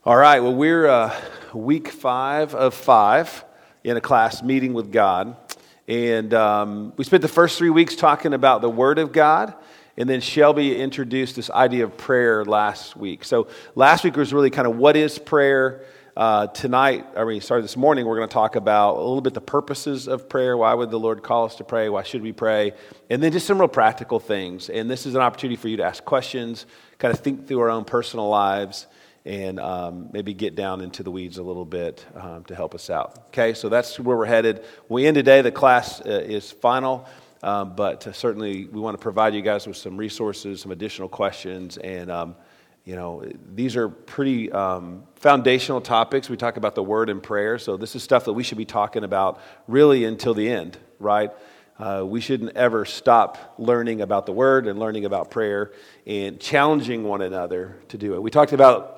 All right, well, we're week 5 of 5 in a class, Meeting with God. And we spent the first 3 weeks talking about the Word of God. And then Shelby introduced this idea of prayer last week. So last week was really kind of what is prayer. This morning, we're going to talk about a little bit the purposes of prayer. Why would the Lord call us to pray? Why should we pray? And then just some real practical things. And this is an opportunity for you to ask questions, kind of think through our own personal lives, and maybe get down into the weeds a little bit to help us out. Okay, so that's where we're headed. When we end today, the class is final, but certainly we want to provide you guys with some resources, some additional questions, and these are pretty foundational topics. We talk about the Word and prayer, so this is stuff that we should be talking about really until the end, right? We shouldn't ever stop learning about the Word and learning about prayer and challenging one another to do it. We talked about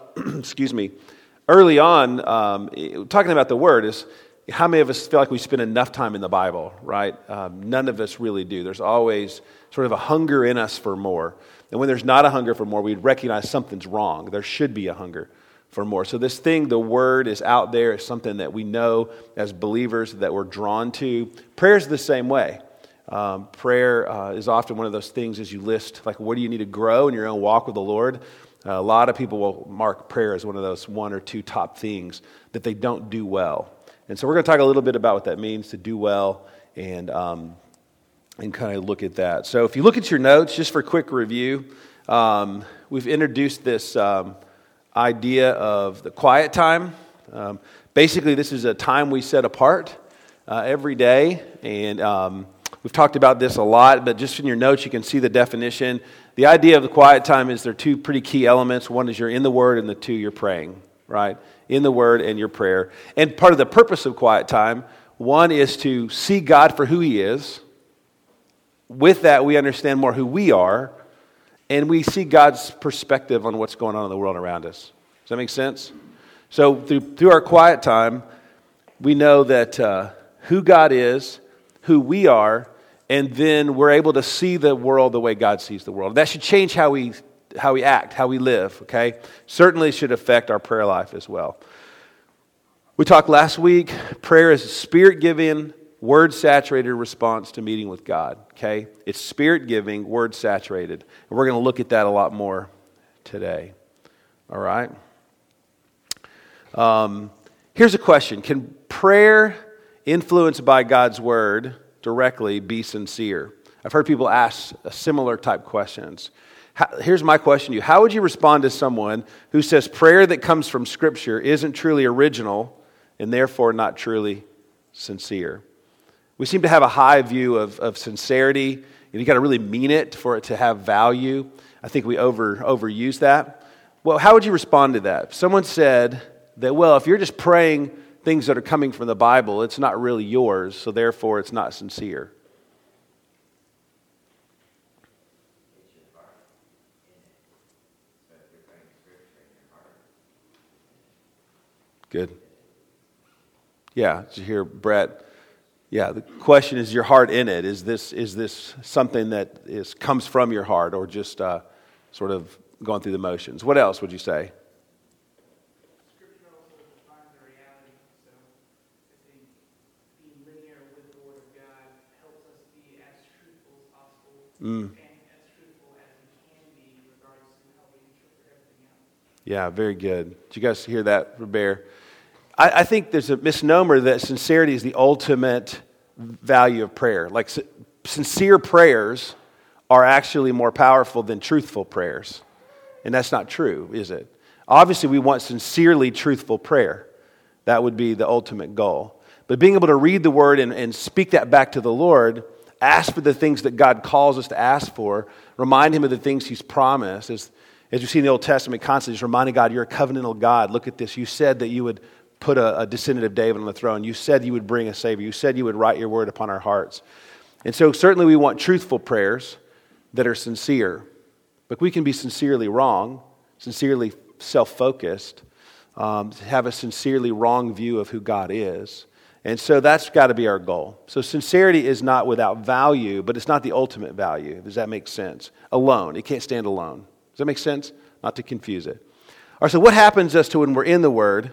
early on, talking about the Word is how many of us feel like we spend enough time in the Bible, right? None of us really do. There's always sort of a hunger in us for more. And when there's not a hunger for more, we'd recognize something's wrong. There should be a hunger for more. So this thing, the Word, is out there. It's something that we know as believers that we're drawn to. Prayer is the same way. Prayer is often one of those things as you list, like, what do you need to grow in your own walk with the Lord? A lot of people will mark prayer as one of those 1 or 2 top things that they don't do well. And so we're going to talk a little bit about what that means to do well and kind of look at that. So if you look at your notes, just for a quick review, we've introduced this idea of the quiet time. Basically, this is a time we set apart every day, and we've talked about this a lot, but just in your notes you can see the definition. The idea of the quiet time is there are 2 pretty key elements. One is you're in the Word, and the 2, you're praying, right? In the Word and your prayer. And part of the purpose of quiet time, one is to see God for who He is. With that, we understand more who we are, and we see God's perspective on what's going on in the world around us. Does that make sense? So through our quiet time, we know that who God is, who we are, and then we're able to see the world the way God sees the world. That should change how we act, how we live, okay? Certainly should affect our prayer life as well. We talked last week, prayer is a Spirit-giving, Word-saturated response to meeting with God, okay? It's Spirit-giving, Word-saturated. And we're going to look at that a lot more today, all right? Here's a question. Can prayer influenced by God's Word directly be sincere? I've heard people ask similar type questions. Here's my question to you. How would you respond to someone who says prayer that comes from Scripture isn't truly original and therefore not truly sincere? We seem to have a high view of sincerity. You got to really mean it for it to have value. I think we overuse that. Well, how would you respond to that? If someone said that, well, if you're just praying things that are coming from the Bible, it's not really yours, so therefore it's not sincere. Good. Yeah, did you hear Brett? Yeah, the question is your heart in it? Is this something that comes from your heart or just sort of going through the motions? What else would you say? And as truthful as we can be regardless of how we interpret everything else. Yeah, very good. Did you guys hear that, Robert? I think there's a misnomer that sincerity is the ultimate value of prayer. Like sincere prayers are actually more powerful than truthful prayers. And that's not true, is it? Obviously, we want sincerely truthful prayer. That would be the ultimate goal. But being able to read the Word and speak that back to the Lord, ask for the things that God calls us to ask for. Remind Him of the things He's promised. As you see in the Old Testament, constantly just reminding God, you're a covenantal God. Look at this. You said that you would put a descendant of David on the throne. You said you would bring a Savior. You said you would write your word upon our hearts. And so certainly we want truthful prayers that are sincere. But we can be sincerely wrong, sincerely self-focused, have a sincerely wrong view of who God is. And so that's got to be our goal. So sincerity is not without value, but it's not the ultimate value. Does that make sense? Alone. It can't stand alone. Does that make sense? Not to confuse it. All right, so what happens as to when we're in the Word?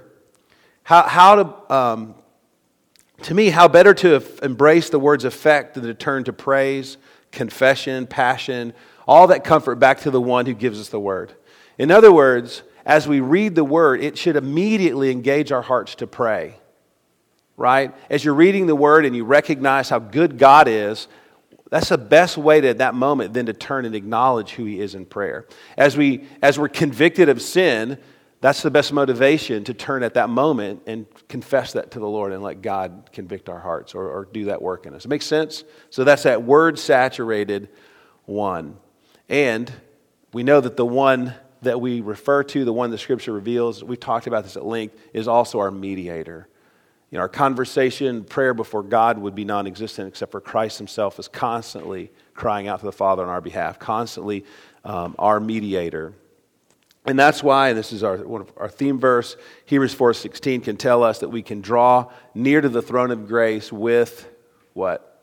To me, how better to embrace the Word's effect than to turn to praise, confession, passion, all that comfort back to the one who gives us the Word. In other words, as we read the Word, it should immediately engage our hearts to pray, right? As you're reading the Word and you recognize how good God is, that's the best way to, at that moment, then to turn and acknowledge who He is in prayer. As we're convicted of sin, that's the best motivation to turn at that moment and confess that to the Lord and let God convict our hearts or do that work in us. It makes sense? So that's that Word-saturated one. And we know that the one that we refer to, the one the Scripture reveals, we've talked about this at length, is also our mediator. You know, our conversation, prayer before God would be non-existent except for Christ Himself is constantly crying out to the Father on our behalf, constantly our mediator. And that's why, and this is one of our theme verse, Hebrews 4:16 can tell us that we can draw near to the throne of grace with what?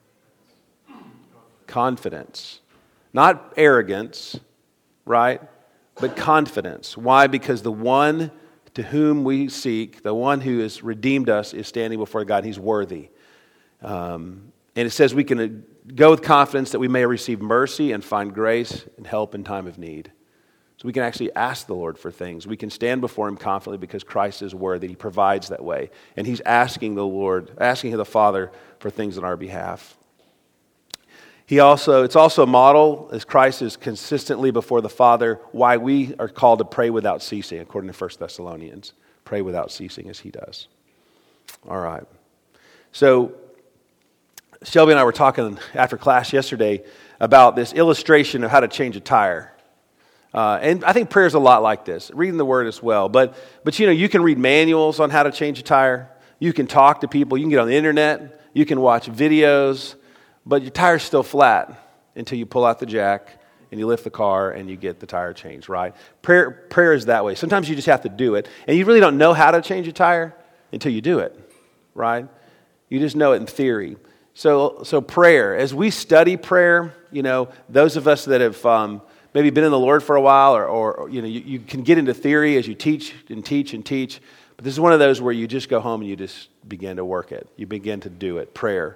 Confidence. Not arrogance, right? But confidence. Why? Because the one to whom we seek, the one who has redeemed us, is standing before God. He's worthy. And it says we can go with confidence that we may receive mercy and find grace and help in time of need. So we can actually ask the Lord for things. We can stand before Him confidently because Christ is worthy. He provides that way. And He's asking the Father for things on our behalf. It's also a model, as Christ is consistently before the Father, why we are called to pray without ceasing, according to 1 Thessalonians. Pray without ceasing as He does. All right. So Shelby and I were talking after class yesterday about this illustration of how to change a tire. And I think prayer is a lot like this, reading the Word as well. But you know, you can read manuals on how to change a tire. You can talk to people. You can get on the internet. You can watch videos. But your tire's still flat until you pull out the jack and you lift the car and you get the tire changed, right? Prayer is that way. Sometimes you just have to do it. And you really don't know how to change a tire until you do it, right? You just know it in theory. So prayer, as we study prayer, you know, those of us that have maybe been in the Lord for a while or you know, you can get into theory as you teach and teach and teach. But this is one of those where you just go home and you just begin to work it. You begin to do it, prayer.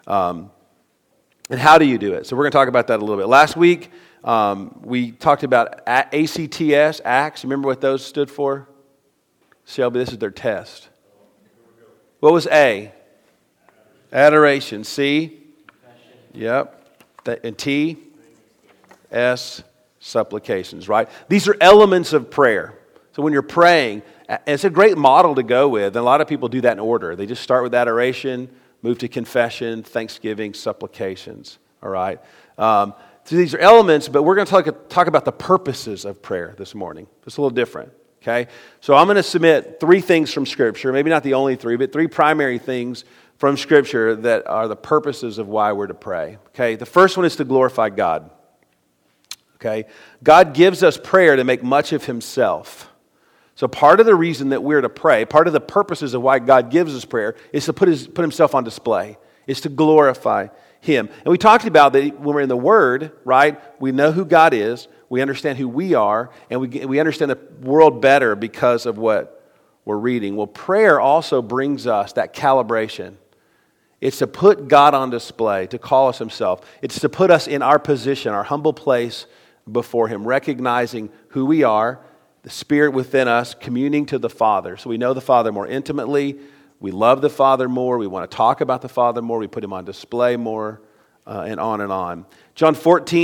And how do you do it? So we're going to talk about that a little bit. Last week, we talked about ACTS, ACTS. Remember what those stood for? Shelby, this is their test. What was A? Adoration. C? Yep. And T? S? Supplications, right? These are elements of prayer. So when you're praying, it's a great model to go with. And a lot of people do that in order. They just start with adoration, move to confession, thanksgiving, supplications, all right? So these are elements, but we're going to talk about the purposes of prayer this morning. It's a little different, okay? So I'm going to submit 3 things from Scripture, maybe not the only 3, but 3 primary things from Scripture that are the purposes of why we're to pray, okay? The first one is to glorify God, okay? God gives us prayer to make much of Himself. So part of the reason that we're to pray, part of the purposes of why God gives us prayer, is to put Himself on display. Is to glorify Him. And we talked about that when we're in the Word, right? We know who God is, we understand who we are, and we understand the world better because of what we're reading. Well, prayer also brings us that calibration. It's to put God on display, to call us Himself. It's to put us in our position, our humble place before Him, recognizing who we are, the Spirit within us, communing to the Father. So we know the Father more intimately. We love the Father more. We want to talk about the Father more. We put Him on display more, and on and on. John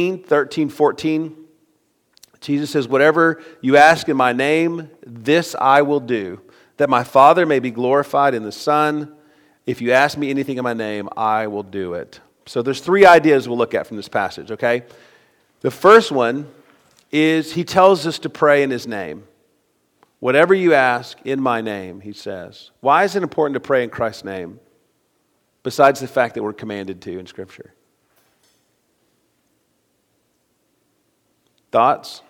13:14, Jesus says, "Whatever you ask in my name, this I will do, that my Father may be glorified in the Son. If you ask me anything in my name, I will do it." So there's 3 ideas we'll look at from this passage, okay? The first one is He tells us to pray in His name. Whatever you ask in my name, He says. Why is it important to pray in Christ's name? Besides the fact that we're commanded to in Scripture. Thoughts?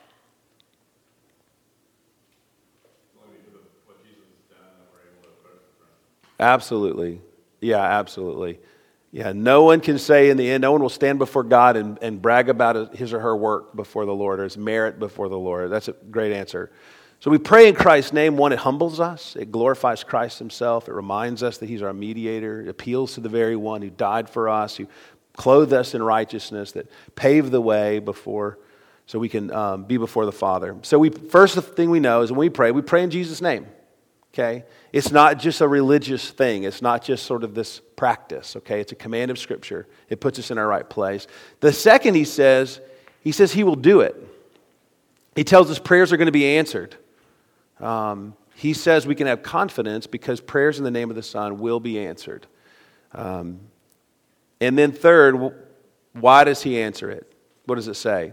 Absolutely. Yeah, absolutely. Yeah, no one can say in the end, no one will stand before God and brag about his or her work before the Lord or his merit before the Lord. That's a great answer. So we pray in Christ's name. One, it humbles us. It glorifies Christ himself. It reminds us that he's our mediator. It appeals to the very one who died for us, who clothed us in righteousness, that paved the way before, so we can be before the Father. So first thing we know is when we pray in Jesus' name. Okay? It's not just a religious thing. It's not just sort of this practice. Okay? It's a command of Scripture. It puts us in our right place. The second, he says he will do it. He tells us prayers are going to be answered. He says we can have confidence because prayers in the name of the Son will be answered. And then third, why does he answer it? What does it say?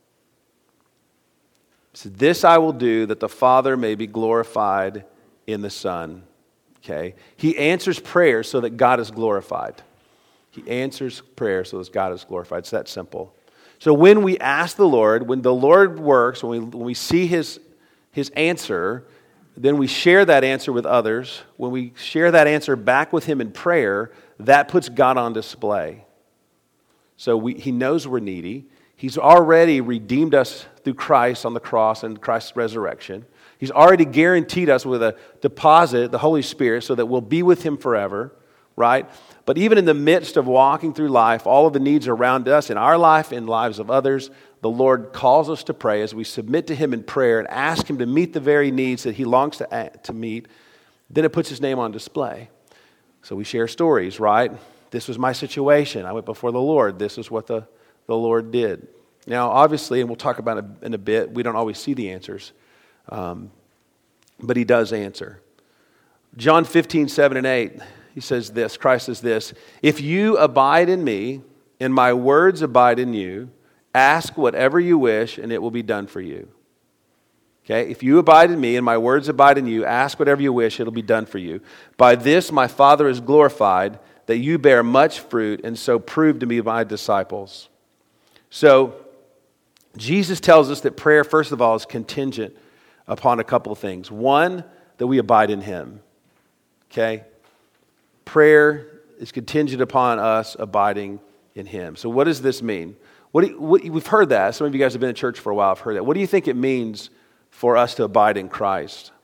It says, this I will do that the Father may be glorified in the Son. Okay? He answers prayer so that God is glorified. He answers prayer so that God is glorified. It's that simple. So when we ask the Lord, when the Lord works, when we see his answer, then we share that answer with others. When we share that answer back with him in prayer, that puts God on display. So he knows we're needy. He's already redeemed us through Christ on the cross and Christ's resurrection. He's already guaranteed us with a deposit, the Holy Spirit, so that we'll be with him forever, right? But even in the midst of walking through life, all of the needs around us, in our life, in lives of others, the Lord calls us to pray as we submit to him in prayer and ask him to meet the very needs that he longs to meet. Then it puts his name on display. So we share stories, right? This was my situation. I went before the Lord. This is what the Lord did. Now, obviously, and we'll talk about it in a bit, we don't always see the answers. But he does answer. John 15, 7 and 8, he says this, Christ says this, if you abide in me and my words abide in you, ask whatever you wish and it will be done for you. Okay, if you abide in me and my words abide in you, ask whatever you wish, it'll be done for you. By this my Father is glorified, that you bear much fruit and so prove to be my disciples. So, Jesus tells us that prayer, first of all, is contingent upon a couple of things. One, that we abide in him. Okay? Prayer is contingent upon us abiding in him. So what does this mean? We've heard that. Some of you guys have been in church for a while. I've heard that. What do you think it means for us to abide in Christ?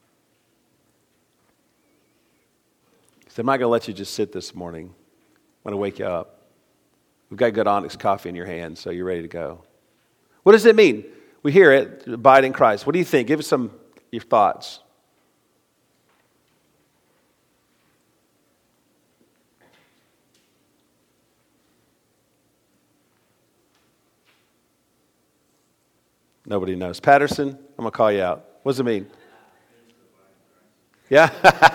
So I'm not going to let you just sit this morning. I'm going to wake you up. We've got good Onyx coffee in your hand, so you're ready to go. What does it mean? We hear it, abide in Christ. What do you think? Give us your thoughts. Nobody knows. Patterson, I'm going to call you out. What does it mean? Yeah?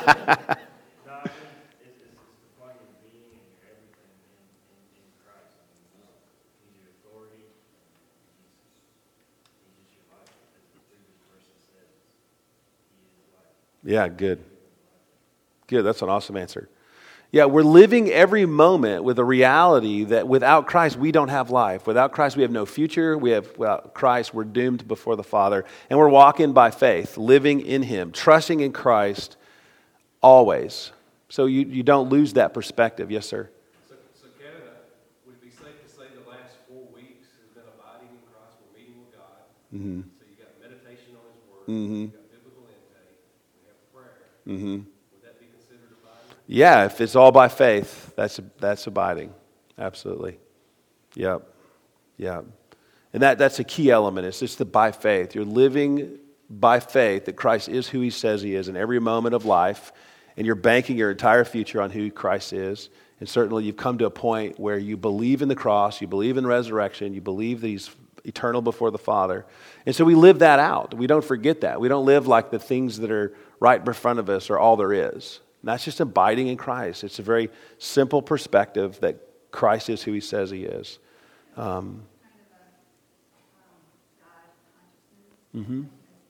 Yeah, good. Good, that's an awesome answer. Yeah, we're living every moment with a reality that without Christ, we don't have life. Without Christ, we have no future. Without Christ, we're doomed before the Father. And we're walking by faith, living in him, trusting in Christ always. So you don't lose that perspective. Yes, sir? So Canada, would it be safe to say the last 4 weeks has been abiding in Christ, we're meeting with God. Mm-hmm. So you got meditation on his word, you got biblical intake, we have prayer. Mm-hmm. Would that be considered abiding? Yeah, if it's all by faith, that's abiding. Absolutely. Yep. And that's a key element. It's just the by faith. You're living by faith that Christ is who he says he is in every moment of life, and you're banking your entire future on who Christ is. And certainly you've come to a point where you believe in the cross, you believe in resurrection, you believe that he's eternal before the Father. And so we live that out. We don't forget that. We don't live like the things that are right in front of us are all there is. And that's just abiding in Christ. It's a very simple perspective that Christ is who he says he is. Mm-hmm.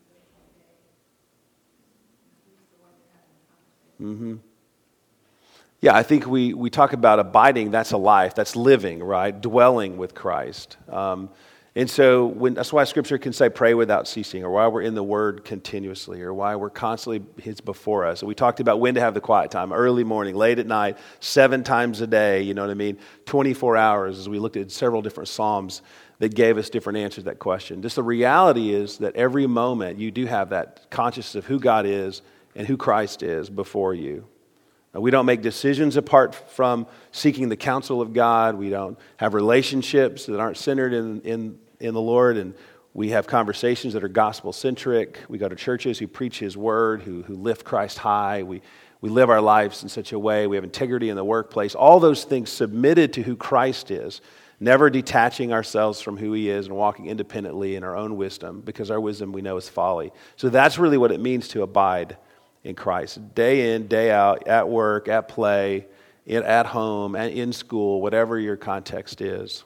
Mm-hmm. Yeah, I think we talk about abiding, that's a life, that's living, right? Dwelling with Christ. And so that's why Scripture can say pray without ceasing, or why we're in the Word continuously, or why we're constantly, it's before us. And we talked about when to have the quiet time, early morning, late at night, 7 times a day, you know what I mean? 24 hours, as we looked at several different Psalms. that gave us different answers to that question. Just the reality is that every moment you do have that consciousness of who God is and who Christ is before you. We don't make decisions apart from seeking the counsel of God. We don't have relationships that aren't centered in the Lord, and we have conversations that are gospel-centric. We go to churches who preach His Word, who lift Christ high. We live our lives in such a way. We have integrity in the workplace. All those things submitted to who Christ is, never detaching ourselves from who He is and walking independently in our own wisdom, because our wisdom we know is folly. So that's really what it means to abide in Christ. Day in, day out, at work, at play, at home, in school, whatever your context is.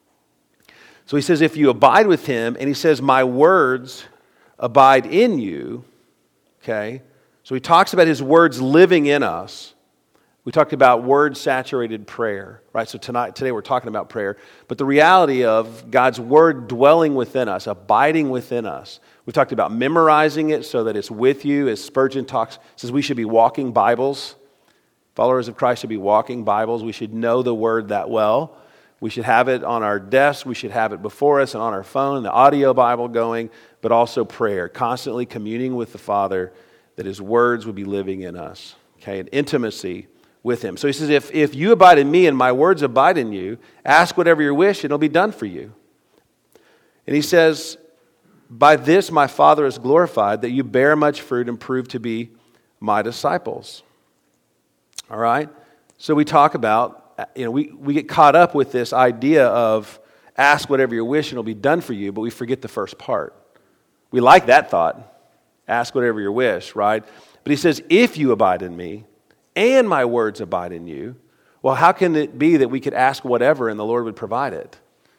So he says, if you abide with Him, and he says, my words abide in you, okay? So he talks about His words living in us. We talked about word-saturated prayer, right? So today we're talking about prayer. But the reality of God's Word dwelling within us, abiding within us. We talked about memorizing it so that it's with you. As Spurgeon says we should be walking Bibles. Followers of Christ should be walking Bibles. We should know the Word that well. We should have it on our desk. We should have it before us and on our phone, the audio Bible going, but also prayer, constantly communing with the Father that His words would be living in us, okay, and intimacy with Him. So he says, if you abide in me and my words abide in you, ask whatever you wish and it'll be done for you. And he says, by this my Father is glorified, that you bear much fruit and prove to be my disciples. All right? So we talk about, we get caught up with this idea of ask whatever you wish and it'll be done for you, but we forget the first part. We like that thought. Ask whatever you wish, right? But he says, if you abide in me, and my words abide in you, well, how can it be that we could ask whatever and the Lord would provide it?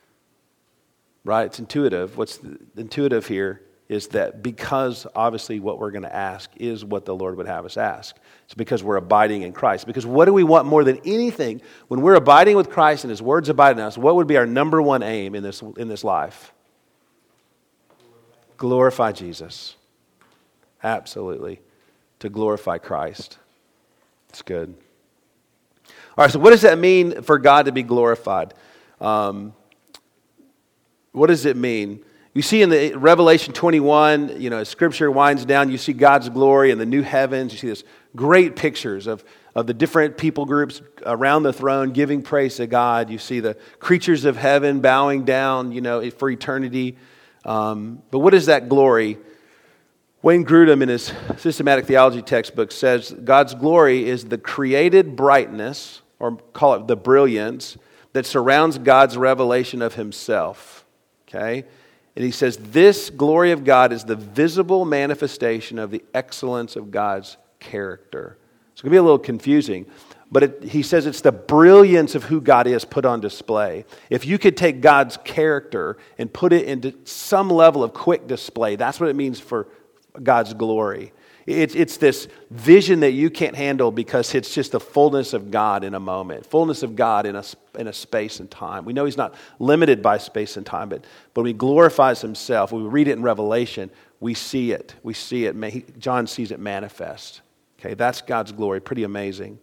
Right? It's intuitive. What's intuitive here is that because obviously what we're going to ask is what the Lord would have us ask. It's because we're abiding in Christ. Because what do we want more than anything? When we're abiding with Christ and His words abide in us, what would be our number one aim in this life? Glorify Jesus. Absolutely. To glorify Christ. It's good. All right, so what does that mean for God to be glorified? What does it mean? You see in the Revelation 21, as Scripture winds down, you see God's glory and the new heavens. You see this great pictures of the different people groups around the throne giving praise to God. You see the creatures of heaven bowing down, for eternity. But what is that glory? Wayne Grudem, in his systematic theology textbook, says God's glory is the created brightness, or call it the brilliance, that surrounds God's revelation of Himself. Okay? And he says this glory of God is the visible manifestation of the excellence of God's character. It's going to be a little confusing, but he says it's the brilliance of who God is put on display. If you could take God's character and put it into some level of quick display, that's what it means for God's glory. It's this vision that you can't handle because it's just the fullness of God in a moment, fullness of God in a space and time. We know He's not limited by space and time, but when He glorifies Himself, when we read it in Revelation, we see it. We see it. John sees it manifest. Okay, that's God's glory. Pretty amazing.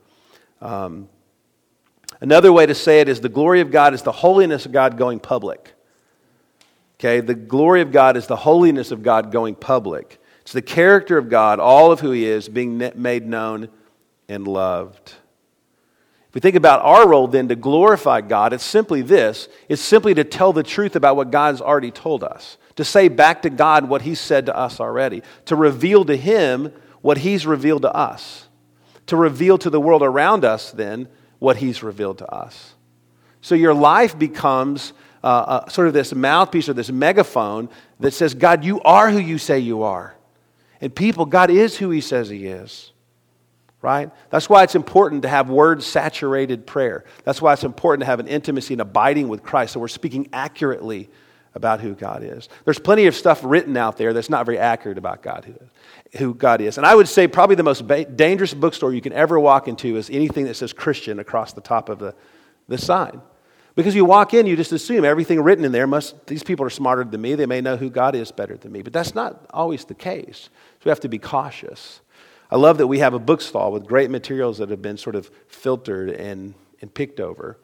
Another way to say it is the glory of God is the holiness of God going public. Okay, the glory of God is the holiness of God going public. It's the character of God, all of who He is, being made known and loved. If we think about our role then to glorify God, it's simply this. It's simply to tell the truth about what God's already told us. To say back to God what He's said to us already. To reveal to Him what He's revealed to us. To reveal to the world around us then what He's revealed to us. So your life becomes sort of this mouthpiece or this megaphone that says, God, you are who you say you are. And people, God is who He says He is. Right? That's why it's important to have word-saturated prayer. That's why it's important to have an intimacy and abiding with Christ, so we're speaking accurately about who God is. There's plenty of stuff written out there that's not very accurate about God, who God is. And I would say probably the most dangerous bookstore you can ever walk into is anything that says Christian across the top of the sign. Because you walk in, you just assume everything written in there these people are smarter than me, they may know who God is better than me. But that's not always the case. So we have to be cautious. I love that we have a bookstall with great materials that have been sort of filtered and picked over.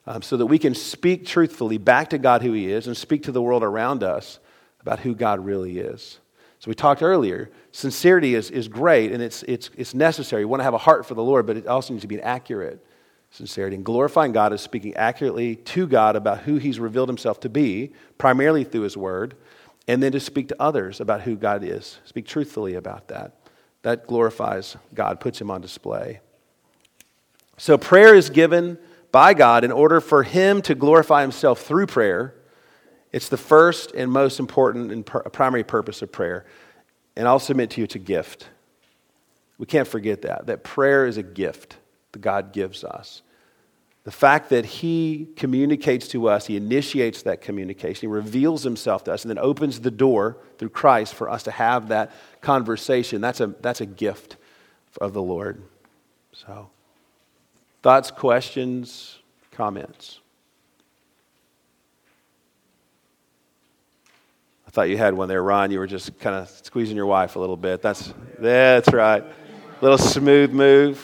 so that we can speak truthfully back to God who he is and speak to the world around us about who God really is. So we talked earlier, sincerity is great and it's necessary. You want to have a heart for the Lord, but it also needs to be an accurate sincerity. And glorifying God is speaking accurately to God about who he's revealed himself to be, primarily through his word, and then to speak to others about who God is. Speak truthfully about that. That glorifies God, puts him on display. So prayer is given by God in order for him to glorify himself through prayer. It's the first and most important and primary purpose of prayer. And I'll submit to you, it's a gift. We can't forget that prayer is a gift that God gives us. The fact that he communicates to us, he initiates that communication, he reveals himself to us, and then opens the door through Christ for us to have that conversation, that's a gift of the Lord. So, thoughts, questions, comments? I thought you had one there, Ron. You were just kind of squeezing your wife a little bit. That's right. Little smooth move.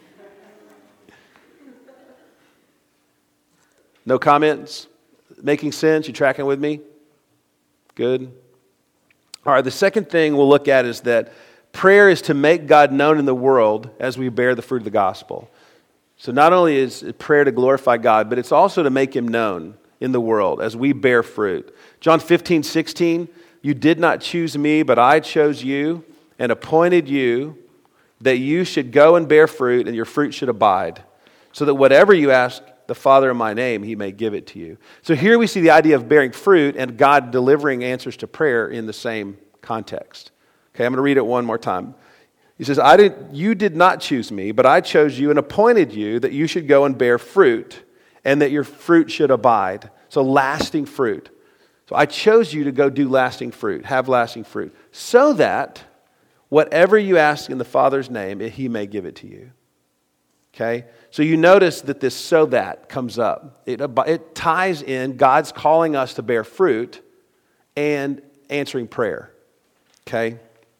No comments? Making sense? You tracking with me? Good. All right, the second thing we'll look at is that prayer is to make God known in the world as we bear the fruit of the gospel. So not only is prayer to glorify God, but it's also to make him known in the world as we bear fruit. John 15:16, you did not choose me, but I chose you and appointed you that you should go and bear fruit and your fruit should abide, so that whatever you ask the Father in my name, he may give it to you. So here we see the idea of bearing fruit and God delivering answers to prayer in the same context. Okay, I'm going to read it one more time. He says, you did not choose me, but I chose you and appointed you that you should go and bear fruit and that your fruit should abide. So lasting fruit. So I chose you to go do lasting fruit, have lasting fruit, so that whatever you ask in the Father's name, he may give it to you. Okay? So you notice that this "so that" comes up. It ties in God's calling us to bear fruit and answering prayer. Okay?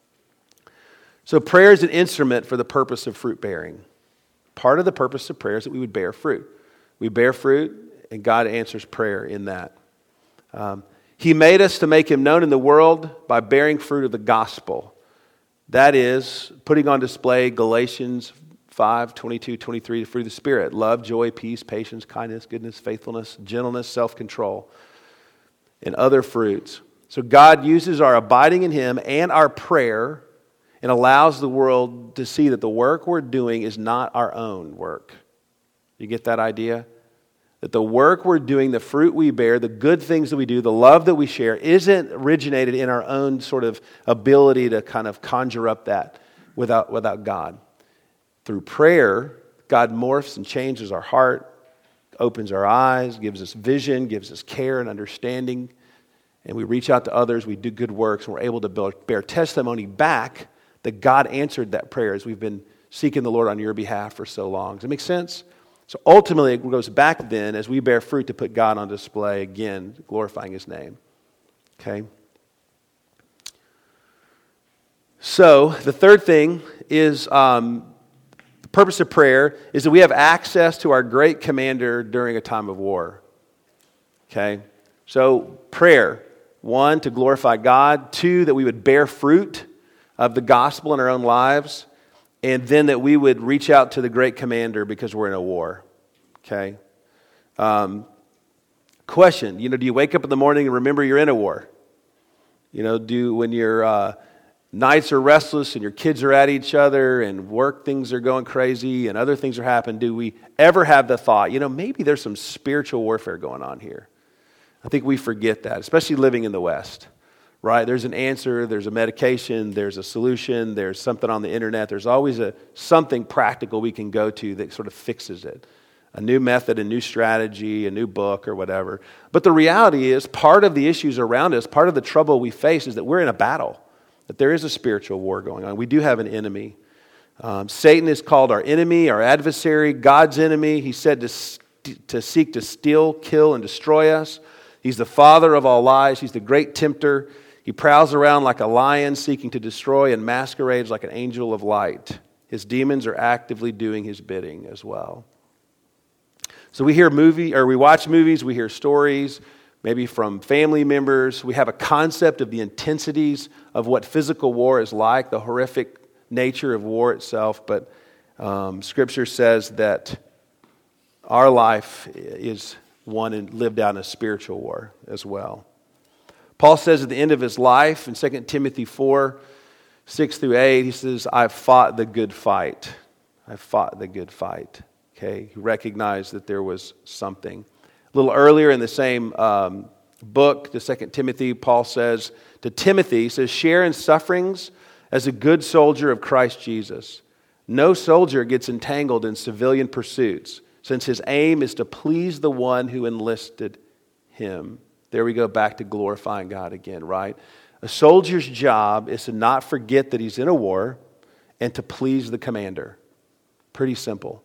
So prayer is an instrument for the purpose of fruit bearing. Part of the purpose of prayer is that we would bear fruit. We bear fruit and God answers prayer in that. He made us to make him known in the world by bearing fruit of the gospel. That is, putting on display Galatians 5:22-23, the fruit of the Spirit. Love, joy, peace, patience, kindness, goodness, faithfulness, gentleness, self-control, and other fruits. So God uses our abiding in him and our prayer and allows the world to see that the work we're doing is not our own work. You get that idea? That the work we're doing, the fruit we bear, the good things that we do, the love that we share, isn't originated in our own sort of ability to kind of conjure up that without God. Through prayer, God morphs and changes our heart, opens our eyes, gives us vision, gives us care and understanding, and we reach out to others, we do good works, and we're able to bear testimony back that God answered that prayer as we've been seeking the Lord on your behalf for so long. Does that make sense? So ultimately, it goes back then as we bear fruit to put God on display again, glorifying his name. Okay? So the third thing is the purpose of prayer is that we have access to our great commander during a time of war. Okay? So prayer, one, to glorify God. Two, that we would bear fruit of the gospel in our own lives. And then that we would reach out to the great commander because we're in a war. Okay? Question, do you wake up in the morning and remember you're in a war? When your nights are restless and your kids are at each other and work things are going crazy and other things are happening, do we ever have the thought, maybe there's some spiritual warfare going on here? I think we forget that, especially living in the West. Right? There's an answer, there's a medication, there's a solution, there's something on the internet. There's always something practical we can go to that sort of fixes it. A new method, a new strategy, a new book or whatever. But the reality is part of the issues around us, part of the trouble we face is that we're in a battle. That there is a spiritual war going on. We do have an enemy. Satan is called our enemy, our adversary, God's enemy. He's said to seek to steal, kill, and destroy us. He's the father of all lies. He's the great tempter. He prowls around like a lion seeking to destroy and masquerades like an angel of light. His demons are actively doing his bidding as well. So we watch movies, we hear stories, maybe from family members. We have a concept of the intensities of what physical war is like, the horrific nature of war itself. But Scripture says that our life is one and lived out in a spiritual war as well. Paul says at the end of his life in 2 Timothy 4, 6 through 8, he says, I've fought the good fight. I've fought the good fight. Okay, he recognized that there was something. A little earlier in the same book, the 2 Timothy, Paul says to Timothy, he says, share in sufferings as a good soldier of Christ Jesus. No soldier gets entangled in civilian pursuits, since his aim is to please the one who enlisted him. There we go back to glorifying God again, right? A soldier's job is to not forget that he's in a war and to please the commander. Pretty simple.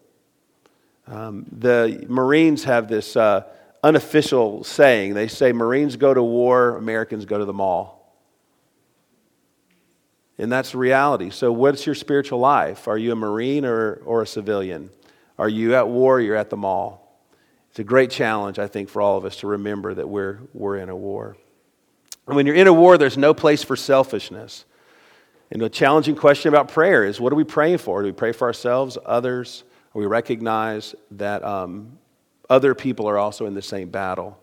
The Marines have this unofficial saying. They say Marines go to war, Americans go to the mall. And that's the reality. So what's your spiritual life? Are you a Marine or a civilian? Are you at war or you're at the mall? It's a great challenge, I think, for all of us to remember that we're in a war. And when you're in a war, there's no place for selfishness. And a challenging question about prayer is, what are we praying for? Do we pray for ourselves, others? Or we recognize that other people are also in the same battle?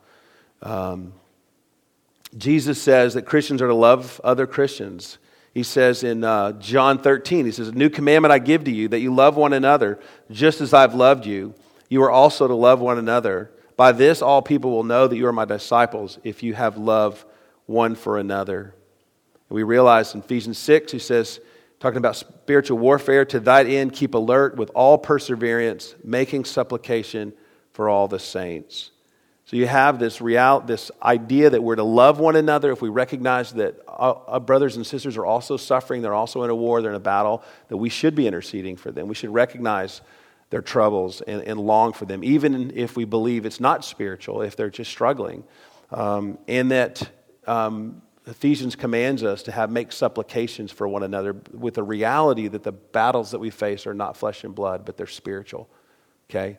Jesus says that Christians are to love other Christians. He says in John 13, he says, a new commandment I give to you, that you love one another just as I've loved you. You are also to love one another. By this, all people will know that you are my disciples, if you have love one for another. And we realize in Ephesians 6, he says, talking about spiritual warfare, to that end, keep alert with all perseverance, making supplication for all the saints. So you have this idea that we're to love one another if we recognize that our brothers and sisters are also suffering, they're also in a war, they're in a battle, that we should be interceding for them. We should recognize their troubles and long for them, even if we believe it's not spiritual, if they're just struggling. And that Ephesians commands us to make supplications for one another with the reality that the battles that we face are not flesh and blood, but they're spiritual. Okay?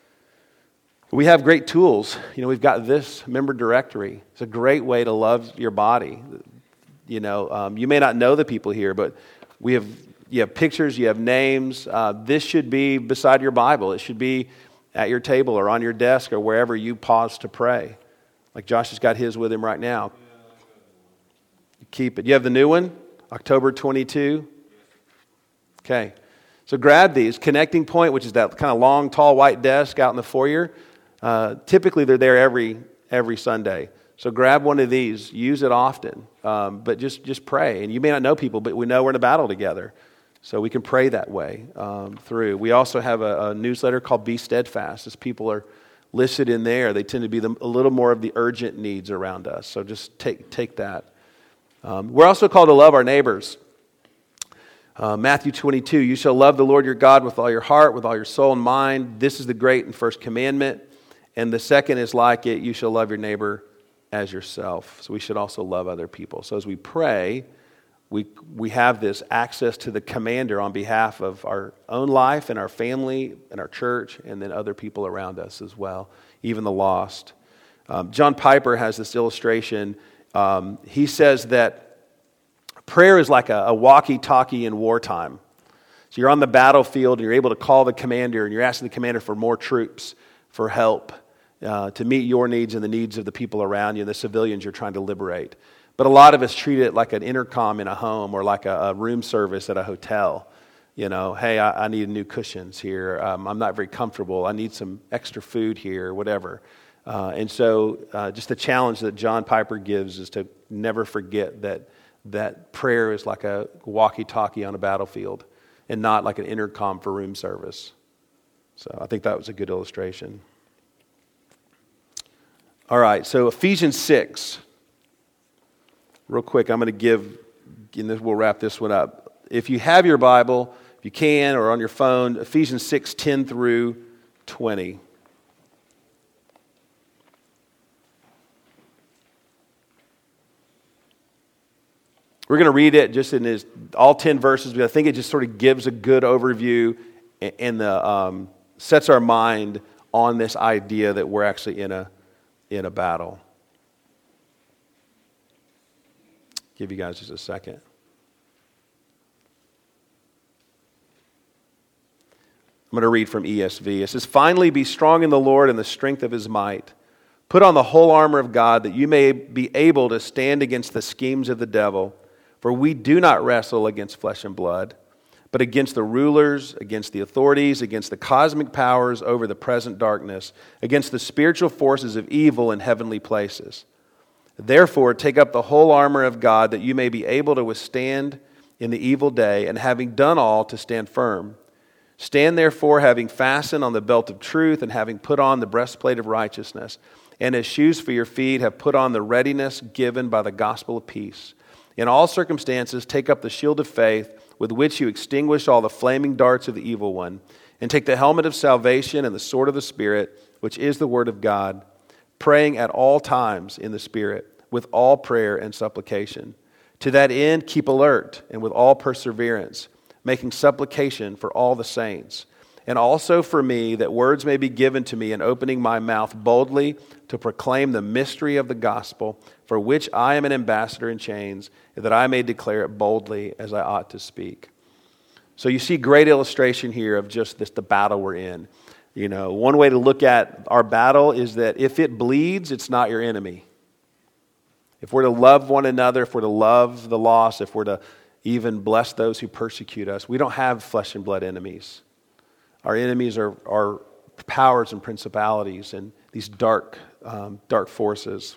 We have great tools. We've got this member directory. It's a great way to love your body. You may not know the people here, but you have pictures, you have names. This should be beside your Bible. It should be at your table or on your desk or wherever you pause to pray. Like Josh has got his with him right now. Keep it. You have the new one? October 22? Okay. So grab these. Connecting Point, which is that kind of long, tall, white desk out in the foyer. Typically, they're there every Sunday. So grab one of these. Use it often. But just pray. And you may not know people, but we know we're in a battle together. So we can pray that way through. We also have a newsletter called Be Steadfast. As people are listed in there, they tend to be a little more of the urgent needs around us. So just take that. We're also called to love our neighbors. Matthew 22, you shall love the Lord your God with all your heart, with all your soul and mind. This is the great and first commandment. And the second is like it, you shall love your neighbor as yourself. So we should also love other people. So as we pray, we have this access to the commander on behalf of our own life and our family and our church and then other people around us as well, even the lost. John Piper has this illustration. He says that prayer is like a walkie-talkie in wartime. So you're on the battlefield and you're able to call the commander and you're asking the commander for more troops, for help, to meet your needs and the needs of the people around you and the civilians you're trying to liberate. But a lot of us treat it like an intercom in a home or like a room service at a hotel. Hey, I need new cushions here. I'm not very comfortable. I need some extra food here, whatever. And so just the challenge that John Piper gives is to never forget that prayer is like a walkie-talkie on a battlefield and not like an intercom for room service. So I think that was a good illustration. All right, so Ephesians 6. Real quick, I'm going to give, and we'll wrap this one up. If you have your Bible, if you can, or on your phone, Ephesians 6, 10 through 20. We're going to read it just in all 10 verses, but I think it just sort of gives a good overview and sets our mind on this idea that we're actually in a battle. Give you guys just a second. I'm going to read from ESV. It says, "Finally be strong in the Lord and the strength of his might. Put on the whole armor of God that you may be able to stand against the schemes of the devil. For we do not wrestle against flesh and blood, but against the rulers, against the authorities, against the cosmic powers over the present darkness, against the spiritual forces of evil in heavenly places. Therefore, take up the whole armor of God that you may be able to withstand in the evil day, and having done all, to stand firm. Stand therefore, having fastened on the belt of truth, and having put on the breastplate of righteousness, and as shoes for your feet have put on the readiness given by the gospel of peace. In all circumstances, take up the shield of faith, with which you extinguish all the flaming darts of the evil one, and take the helmet of salvation and the sword of the Spirit, which is the word of God, praying at all times in the Spirit, with all prayer and supplication. To that end, keep alert, and with all perseverance, making supplication for all the saints, and also for me, that words may be given to me in opening my mouth boldly to proclaim the mystery of the gospel, for which I am an ambassador in chains, that I may declare it boldly as I ought to speak." So you see great illustration here of just this, the battle we're in. You know, one way to look at our battle is that if it bleeds, it's not your enemy. If we're to love one another, if we're to love the lost, if we're to even bless those who persecute us, we don't have flesh and blood enemies. Our enemies are powers and principalities and these dark forces.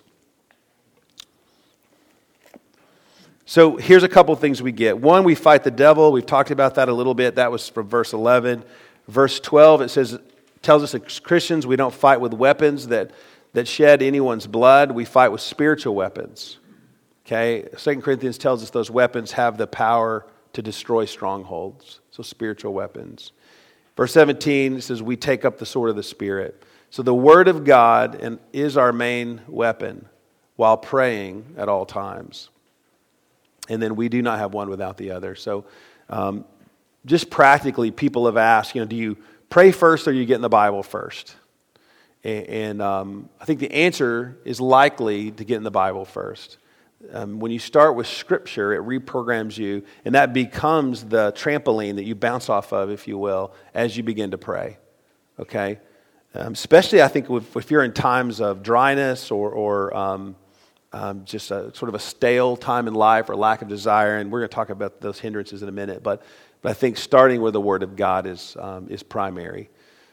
So here's a couple things we get. One, we fight the devil. We've talked about that a little bit. That was from verse 11. Verse 12, tells us as Christians we don't fight with weapons that shed anyone's blood. We fight with spiritual weapons. Okay? 2 Corinthians tells us those weapons have the power to destroy strongholds. So spiritual weapons. Verse 17 says we take up the sword of the Spirit. So the Word of God is our main weapon while praying at all times. And then we do not have one without the other. So just practically, people have asked, do you pray first or do you get in the Bible first? And I think the answer is likely to get in the Bible first. When you start with Scripture, it reprograms you, and that becomes the trampoline that you bounce off of, if you will, as you begin to pray. Okay? Especially, I think, if you're in times of dryness or just a sort of a stale time in life or lack of desire, and we're going to talk about those hindrances in a minute, but I think starting with the Word of God is primary.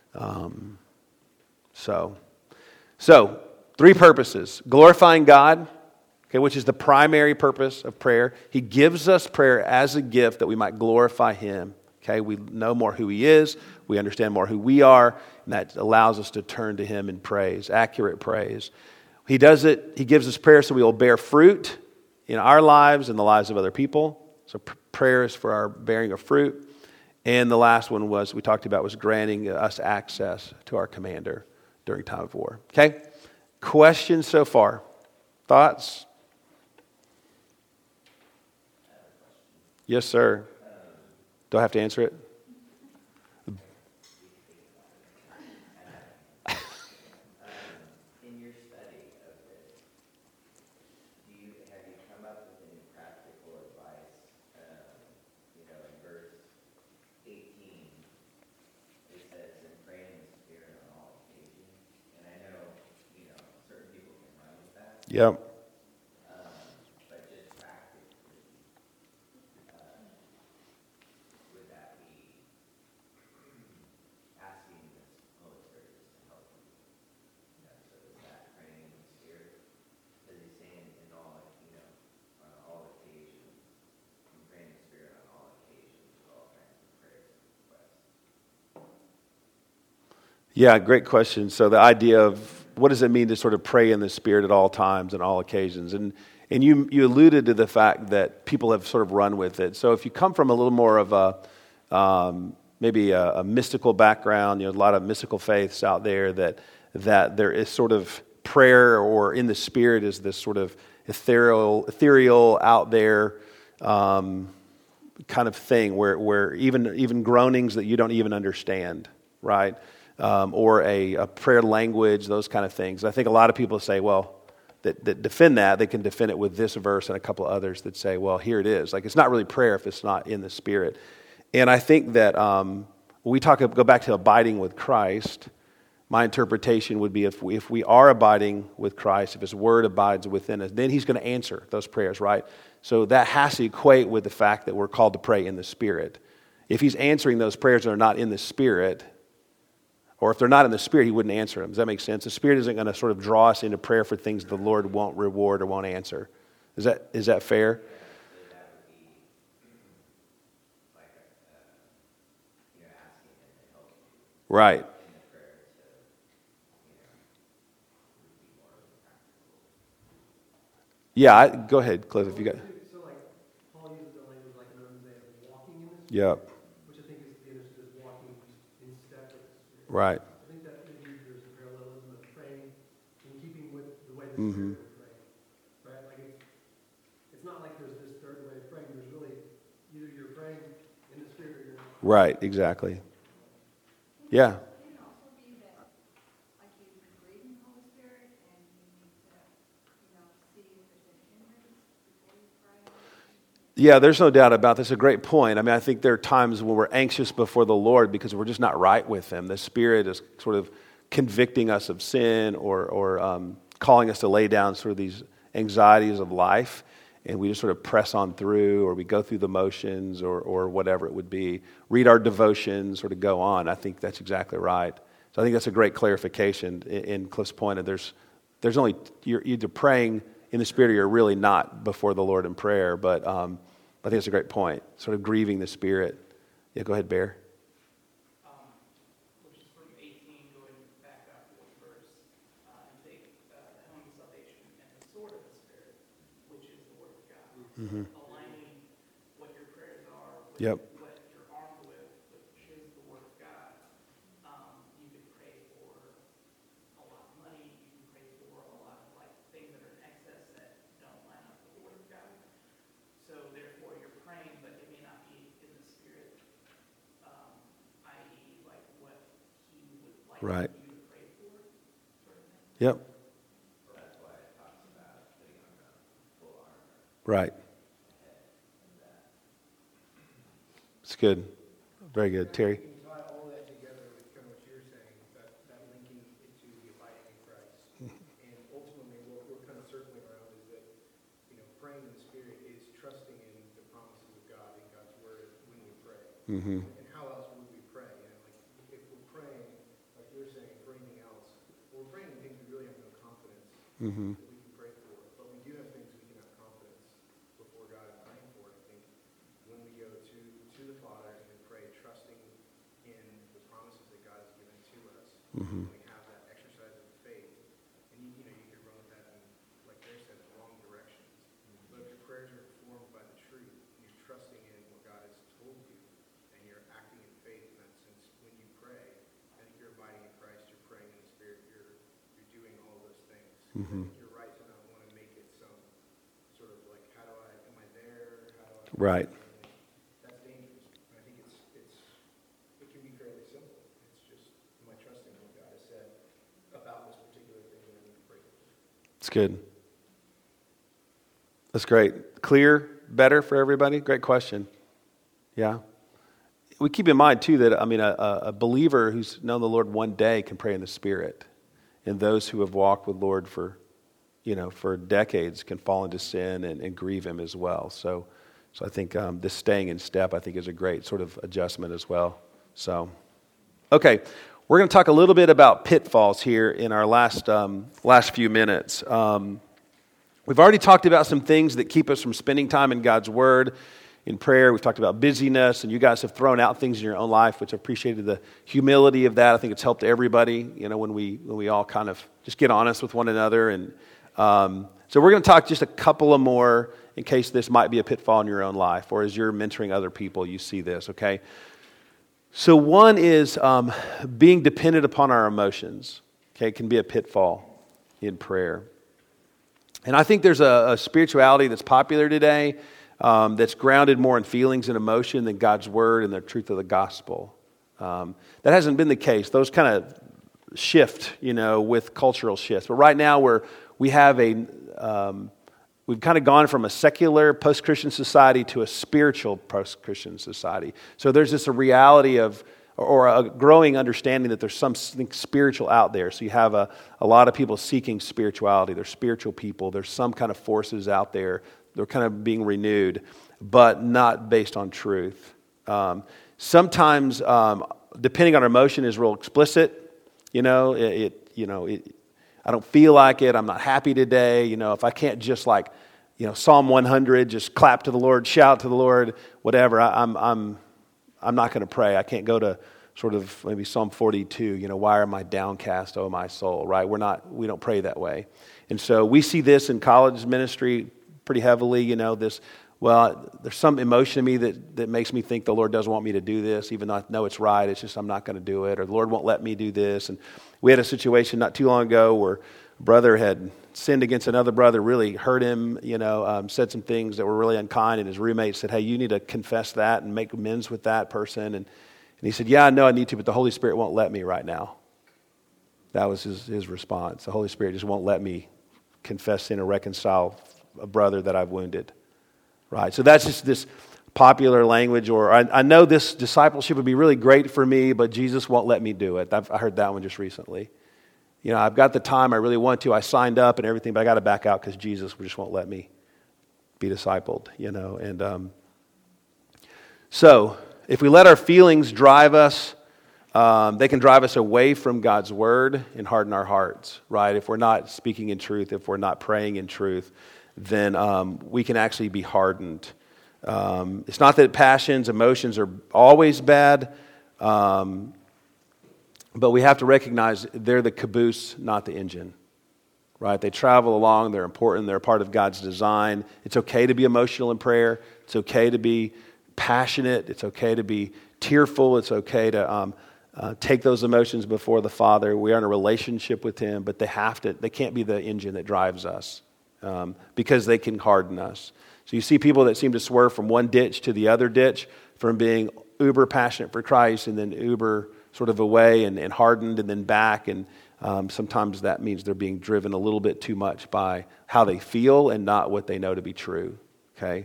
So, three purposes. Glorifying God, okay, which is the primary purpose of prayer. He gives us prayer as a gift that we might glorify Him. Okay, we know more who He is, we understand more who we are, and that allows us to turn to Him in praise, accurate praise. He does it, He gives us prayer so we will bear fruit in our lives and the lives of other people. So prayer is for our bearing of fruit. And the last one we talked about was granting us access to our commander during time of war. Okay? Questions so far? Thoughts? Yes, sir. Do I have to answer it? In your study of this, have you come up with any practical advice? In verse 18, it says, "And pray in the Spirit on all occasions." And I know, certain people can run with that. Yep. But just practically, would that be asking the Holy Spirit just to help you? So is that praying in the Spirit? As he's saying in all, on all occasions, and praying in the Spirit on all occasions, with all kinds of prayers and requests. Yeah, great question. So the idea of what does it mean to sort of pray in the Spirit at all times and all occasions? And you alluded to the fact that people have sort of run with it. So if you come from a little more of maybe a mystical background, a lot of mystical faiths out there that there is sort of prayer or in the Spirit is this sort of ethereal out there kind of thing where even groanings that you don't even understand, right? or a prayer language, those kind of things. And I think a lot of people say, well, that defend that, they can defend it with this verse and a couple of others that say, well, here it is. Like, it's not really prayer if it's not in the Spirit. And I think that when we go back to abiding with Christ, my interpretation would be if we are abiding with Christ, if His Word abides within us, then He's going to answer those prayers, right? So that has to equate with the fact that we're called to pray in the Spirit. If He's answering those prayers that are not in the Spirit, or if they're not in the Spirit, He wouldn't answer them. Does that make sense? The Spirit isn't going to sort of draw us into prayer for things the Lord won't reward or won't answer. Is that fair? Right. Yeah, go ahead, Cliff, if you got... So, like, Paul uses the language like an way of walking in the Spirit, Yeah. which I think is the understood as walking in step with the Spirit. Right. I think that maybe there's a parallelism of praying in keeping with the way the Spirit would pray. Right? Like, it's not like there's this third way of praying. There's really either you're praying in the Spirit or you're not. Right, exactly. Yeah. Can it also be that, like, you believe in the Holy Spirit and you need to, see if there's an hindrance before you pray? Yeah, there's no doubt about this. It's a great point. I mean, I think there are times when we're anxious before the Lord because we're just not right with Him. The Spirit is sort of convicting us of sin or calling us to lay down sort of these anxieties of life, and we just sort of press on through, or we go through the motions or whatever it would be, read our devotions, sort of go on. I think that's exactly right. So I think that's a great clarification in Cliff's point. And there's only, you're either praying in the Spirit or you're really not before the Lord in prayer. But I think it's a great point, sort of grieving the Spirit. Yeah, go ahead, Bear. Which is from 18, going back up one verse, and take the helmet of salvation and the sword of the Spirit, which is the Word of God. Mm-hmm. Aligning what your prayers are with Yep. what you're armed with, which is the Word of God. You can pray for a lot of money. You can pray for a lot of things that are in excess that don't line up with the Word of God. So therefore, you're praying, but it may not be in the Spirit, i.e., like what He would like Right. you to pray for, sort of thing. Yep. That's why it talks about putting on the full armor. Right. It's good. Very good. Terry? You can tie all that together with kind of what you're saying, that linking into the abiding in Christ. And ultimately, what we're kind of circling around is that, praying in the Spirit is trusting in the promises of God and God's Word when we pray. Mm-hmm. And how else would we pray? If we're praying, like you're saying, for anything else, we're praying in things we really have no confidence Mm-hmm. that we can pray for. But we do have things we can have confidence before God and praying for. I think when we go to the Father and we pray, trusting in the promises that God has given to us, Mm-hmm. we have that exercise of faith. And you could run with that in, like they said, in wrong directions. But if your prayers are informed by the truth, you're trusting in what God has told you, and you're acting in faith in that sense. When you pray, I think you're abiding in Christ, you're praying in the Spirit, you're doing all those things. Mm-hmm. You're right to not want to make it some sort of like, am I there? How do I? Right. That's dangerous. And I think it can be fairly simple. It's just, am I trusting what God has said about this particular thing that I need to pray for? It's good. That's great. Clear, better for everybody? Great question. Yeah. We keep in mind, too, that, a believer who's known the Lord one day can pray in the Spirit. And those who have walked with Lord for decades can fall into sin and grieve Him as well. So I think this staying in step, I think, is a great sort of adjustment as well. So, okay. We're going to talk a little bit about pitfalls here in our last few minutes. We've already talked about some things that keep us from spending time in God's Word, in prayer. We've talked about busyness, and you guys have thrown out things in your own life, which I appreciated the humility of that. I think it's helped everybody, when we all kind of just get honest with one another. And so we're going to talk just a couple of more in case this might be a pitfall in your own life, or as you're mentoring other people, you see this, okay? So one is being dependent upon our emotions, okay? It can be a pitfall in prayer. And I think there's a spirituality that's popular today that's grounded more in feelings and emotion than God's Word and the truth of the gospel. That hasn't been the case. Those kind of shift, with cultural shifts. But right now we've kind of gone from a secular post-Christian society to a spiritual post-Christian society. So there's this a reality of, or a growing understanding that there's something spiritual out there. So you have a lot of people seeking spirituality. They're spiritual people. There's some kind of forces out there. They're kind of being renewed, but not based on truth. Sometimes, depending on our emotion, is real explicit. I don't feel like it. I'm not happy today. If I can't just Psalm 100, just clap to the Lord, shout to the Lord, whatever. I'm not going to pray. I can't go to sort of maybe Psalm 42. Why am I downcast, O my soul? Right? We don't pray that way. And so we see this in college ministry pretty heavily. There's some emotion in me that makes me think the Lord doesn't want me to do this, even though I know it's right. It's just I'm not going to do it, or the Lord won't let me do this. And we had a situation not too long ago where a brother had sinned against another brother, really hurt him, said some things that were really unkind, and his roommate said, hey, you need to confess that and make amends with that person. And he said, yeah, I know I need to, but the Holy Spirit won't let me right now. That was his response. The Holy Spirit just won't let me confess sin or reconcile a brother that I've wounded. Right, so that's just this popular language, or I know this discipleship would be really great for me, but Jesus won't let me do it. I heard that one just recently. I've got the time, I really want to, I signed up and everything, but I got to back out because Jesus just won't let me be discipled, And so, if we let our feelings drive us, they can drive us away from God's word and harden our hearts, right? If we're not speaking in truth, if we're not praying in truth, then we can actually be hardened. It's not that passions, emotions are always bad, but we have to recognize they're the caboose, not the engine. Right? They travel along, they're important, they're a part of God's design. It's okay to be emotional in prayer. It's okay to be passionate. It's okay to be tearful. It's okay to take those emotions before the Father. We are in a relationship with Him, but they can't be the engine that drives us. Because they can harden us. So you see people that seem to swerve from one ditch to the other ditch, from being uber passionate for Christ and then uber sort of away and hardened and then back. And sometimes that means they're being driven a little bit too much by how they feel and not what they know to be true. Okay?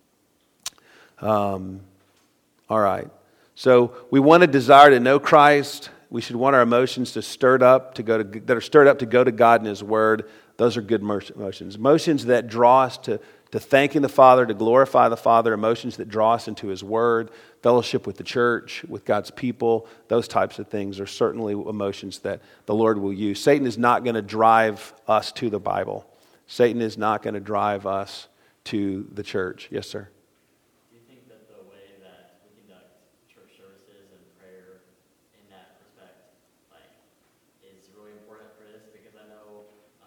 All right. So we want a desire to know Christ. We should want our emotions to stirred up to go to God and His Word. Those are good emotions. Emotions that draw us to thanking the Father, to glorify the Father. Emotions that draw us into His Word, fellowship with the church, with God's people. Those types of things are certainly emotions that the Lord will use. Satan is not going to drive us to the Bible. Satan is not going to drive us to the church. Yes, sir? Do you think that the way that we conduct church services and prayer in that respect, is really important for this? Because I know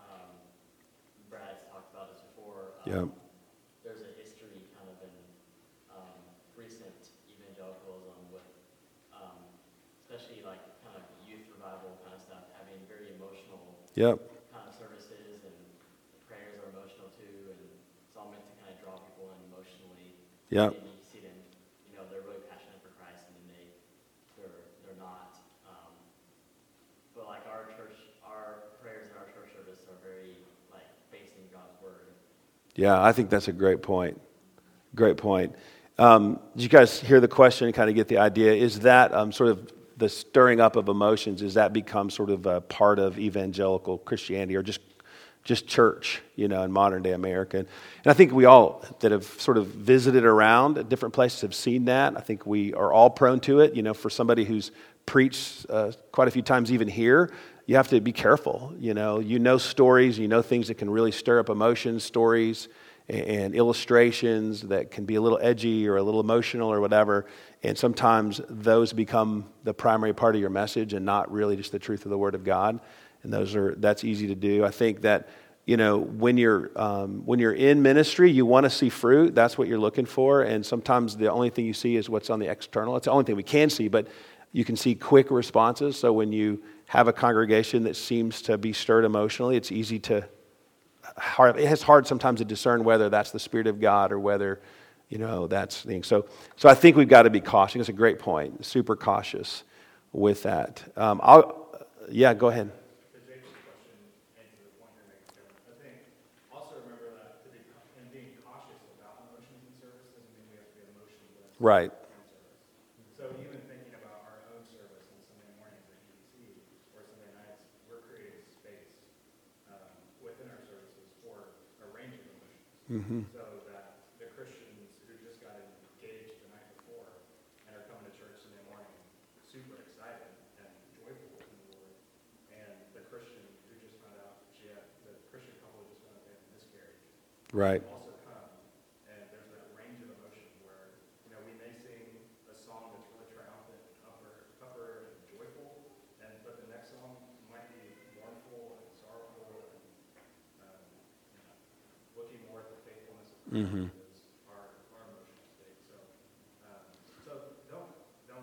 Brad's talked about this before. Yeah. There's a history kind of in recent evangelicalism with, especially kind of youth revival kind of stuff, having very emotional Yep. kind of services, and the prayers are emotional too, and it's all meant to kind of draw people in emotionally. Yep. And you see them, they're really passionate for Christ, and then they're not. But our church, our prayers in our church service are very based in God's word. Yeah, I think that's a great point. Great point. Did you guys hear the question and kind of get the idea? Is that sort of the stirring up of emotions, does that become sort of a part of evangelical Christianity or just church, in modern day America? And I think we all that have sort of visited around at different places have seen that. I think we are all prone to it. For somebody who's preached quite a few times even here, you have to be careful. You know stories, things that can really stir up emotions, stories and illustrations that can be a little edgy or a little emotional or whatever. And sometimes those become the primary part of your message and not really just the truth of the Word of God. And that's easy to do. I think that, when you're in ministry, you want to see fruit. That's what you're looking for. And sometimes the only thing you see is what's on the external. It's the only thing we can see, but you can see quick responses. So when you have a congregation that seems to be stirred emotionally, it's hard sometimes to discern whether that's the Spirit of God or whether That's the thing. So I think we've got to be cautious. It's a great point. Super cautious with that. Go ahead. To Jacob's question and to the point you're making, Kevin, I think also remember that in being cautious about emotions in service doesn't mean we have to be emotionless Right. in service. So even thinking about our own service on Sunday mornings at EDC or Sunday nights, we're creating space within our services for a range of emotions. So that the Christians who just got engaged the night before and are coming to church Sunday morning super excited and joyful in the Lord, and the Christian who just found out the Christian couple who just found out they had a miscarriage Right. also come, and there's that range of emotion where we may sing a song that's really triumphant, upper and joyful, but the next song might be mournful and sorrowful and looking more at the faithfulness of God as our emotional state. So don't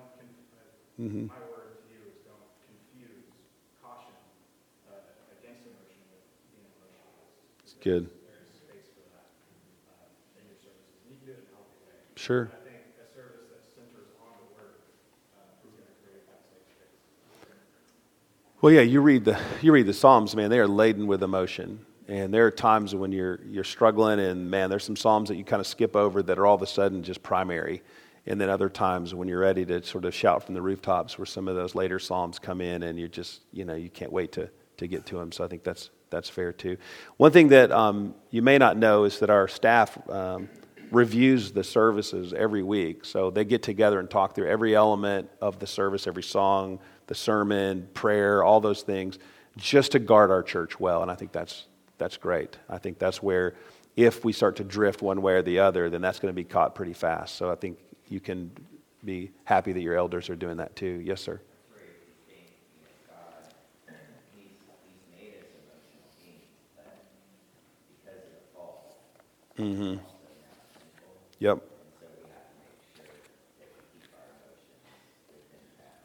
my word to you is don't confuse caution against emotion with being emotionless. It's good. There is space for that in your services. And you can do it in a healthy way. Sure. I think a service that centers on the word is going to create that safe space. Well, yeah, you read the Psalms, man. They are laden with emotion, and there are times when you're struggling, and man, there's some Psalms that you kind of skip over that are all of a sudden just primary, and then other times when you're ready to sort of shout from the rooftops, where some of those later Psalms come in, and you're just you can't wait to get to them. So I think that's fair too. One thing that you may not know is that our staff reviews the services every week, so they get together and talk through every element of the service, every song, the sermon, prayer, all those things, just to guard our church well. And I think that's great. I think that's where, if we start to drift one way or the other, then that's going to be caught pretty fast. So I think you can be happy that your elders are doing that too. Yes, sir. That's where you think, God, he's made us emotional beings, but because of the fall, Mm-hmm. also now sinful, Yep. and so we have to make sure that we keep our emotions within that.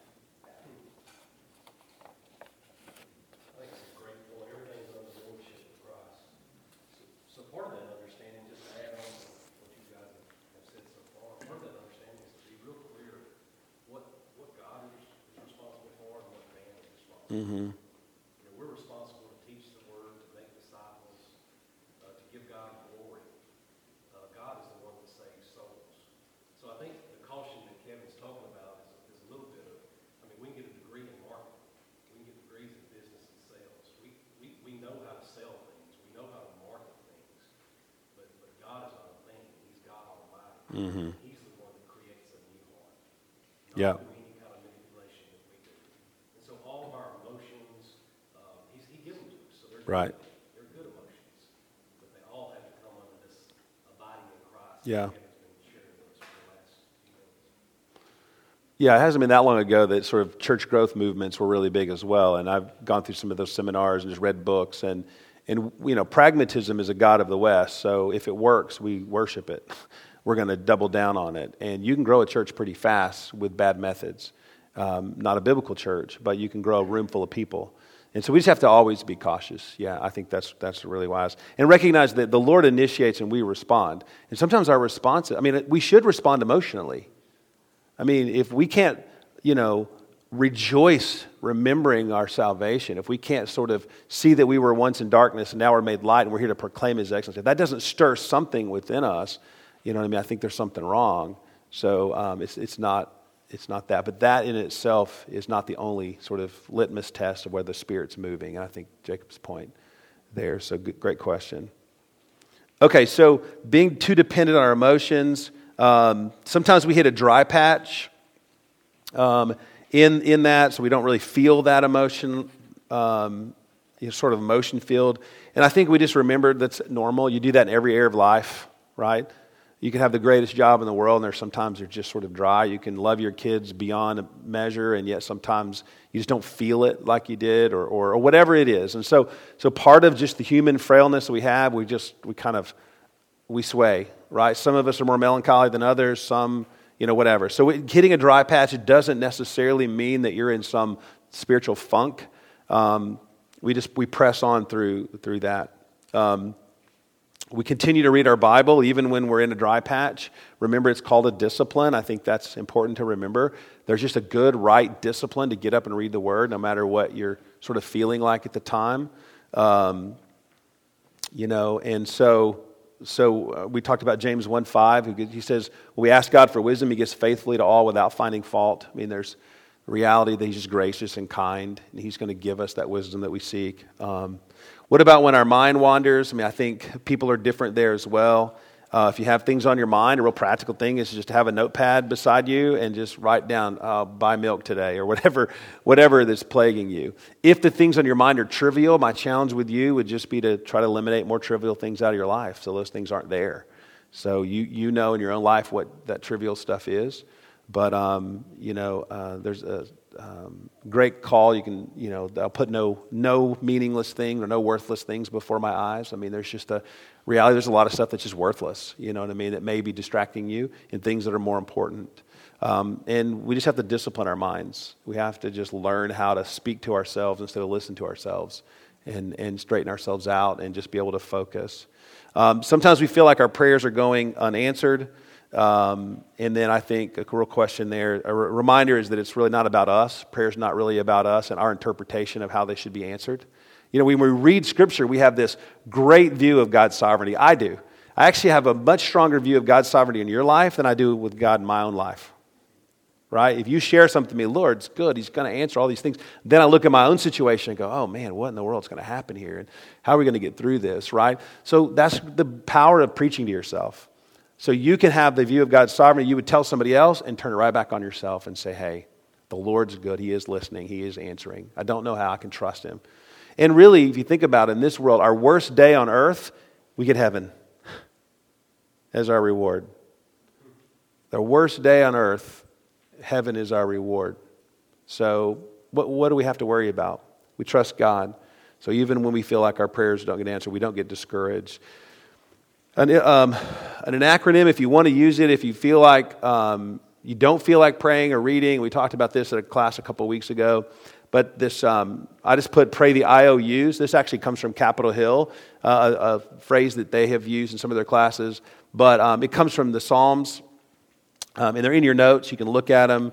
I think it's a great point. Everything's under the lordship of Christ. So part of that understanding, just to add on to what you guys have said so far, part of that understanding is to be real clear what God is responsible for and what man is responsible for. Mm-hmm. We're responsible to teach the word, to make disciples, to give God glory. God is the one that saves souls. So I think the caution that Kevin's talking about is a little bit of, we can get a degree in marketing. We can get degrees in business and sales. We know how to sell things. We know how to market things. But God is not a thing. He's God Almighty. Mm-hmm. He's the one that creates a new heart. Yeah. Not through any kind of manipulation that we do. And so all of our emotions, he gives them to us. So they're Right. They're good emotions. But they all have to come under this abiding in Christ. Yeah. That Kevin's been sharing with us for the last few minutes. Yeah, it hasn't been that long ago that sort of church growth movements were really big as well. And I've gone through some of those seminars and just read books. And pragmatism is a god of the West. So if it works, we worship it. We're going to double down on it. And you can grow a church pretty fast with bad methods. Not a biblical church, but you can grow a room full of people. And so we just have to always be cautious. Yeah, I think that's really wise. And recognize that the Lord initiates and we respond. And sometimes our response, we should respond emotionally. If we can't, rejoice remembering our salvation, if we can't sort of see that we were once in darkness and now we're made light and we're here to proclaim His excellency, if that doesn't stir something within us, I think there's something wrong. So it's not that. But that in itself is not the only sort of litmus test of whether the Spirit's moving. And I think Jacob's point there. So great question. Okay, so being too dependent on our emotions. Sometimes we hit a dry patch in that, so we don't really feel that emotion, sort of emotion filled. And I think we just remembered that's normal. You do that in every area of life, right? You can have the greatest job in the world, and there's sometimes they're just sort of dry. You can love your kids beyond measure, and yet sometimes you just don't feel it like you did, or whatever it is. And so part of just the human frailness that we have, we sway, right? Some of us are more melancholy than others, some, whatever. So hitting a dry patch, it doesn't necessarily mean that you're in some spiritual funk. We press on through that. We continue to read our Bible even when we're in a dry patch. Remember, it's called a discipline. I think that's important to remember. There's just a good, right discipline to get up and read the Word, no matter what you're sort of feeling like at the time. And so we talked about James 1:5. He says, when we ask God for wisdom, He gives faithfully to all without finding fault. I mean, there's the reality that He's just gracious and kind, and He's going to give us that wisdom that we seek. What about when our mind wanders? I mean, I think people are different there as well. If you have things on your mind, a real practical thing is just to have a notepad beside you and just write down, buy milk today, or whatever that's plaguing you. If the things on your mind are trivial, my challenge with you would just be to try to eliminate more trivial things out of your life so those things aren't there. So you know in your own life what that trivial stuff is. But, there's a great call. You can, I'll put no meaningless thing or no worthless things before my eyes. I mean, there's just a reality. There's a lot of stuff that's just worthless, you know what I mean, that may be distracting you in things that are more important. And we just have to discipline our minds. We have to just learn how to speak to ourselves instead of listen to ourselves and straighten ourselves out and just be able to focus. Sometimes we feel like our prayers are going unanswered. And then I think a real question there, a reminder is that it's really not about us. Prayer's not really about us and our interpretation of how they should be answered. You know, when we read Scripture, we have this great view of God's sovereignty. I do. I actually have a much stronger view of God's sovereignty in your life than I do with God in my own life. Right? If you share something to me, Lord, it's good. He's going to answer all these things. Then I look at my own situation and go, oh man, what in the world is going to happen here? And how are we going to get through this? Right? So that's the power of preaching to yourself. So you can have the view of God's sovereignty. You would tell somebody else and turn it right back on yourself and say, hey, the Lord's good. He is listening. He is answering. I don't know how I can trust Him. And really, if you think about it, in this world, our worst day on earth, we get heaven as our reward. The worst day on earth, heaven is our reward. So what do we have to worry about? We trust God. So even when we feel like our prayers don't get answered, we don't get discouraged. An acronym, if you want to use it, if you feel like you don't feel like praying or reading, we talked about this at a class a couple of weeks ago, but this, I just put pray the IOUs. This actually comes from Capitol Hill, a phrase that they have used in some of their classes, but it comes from the Psalms, and they're in your notes. You can look at them.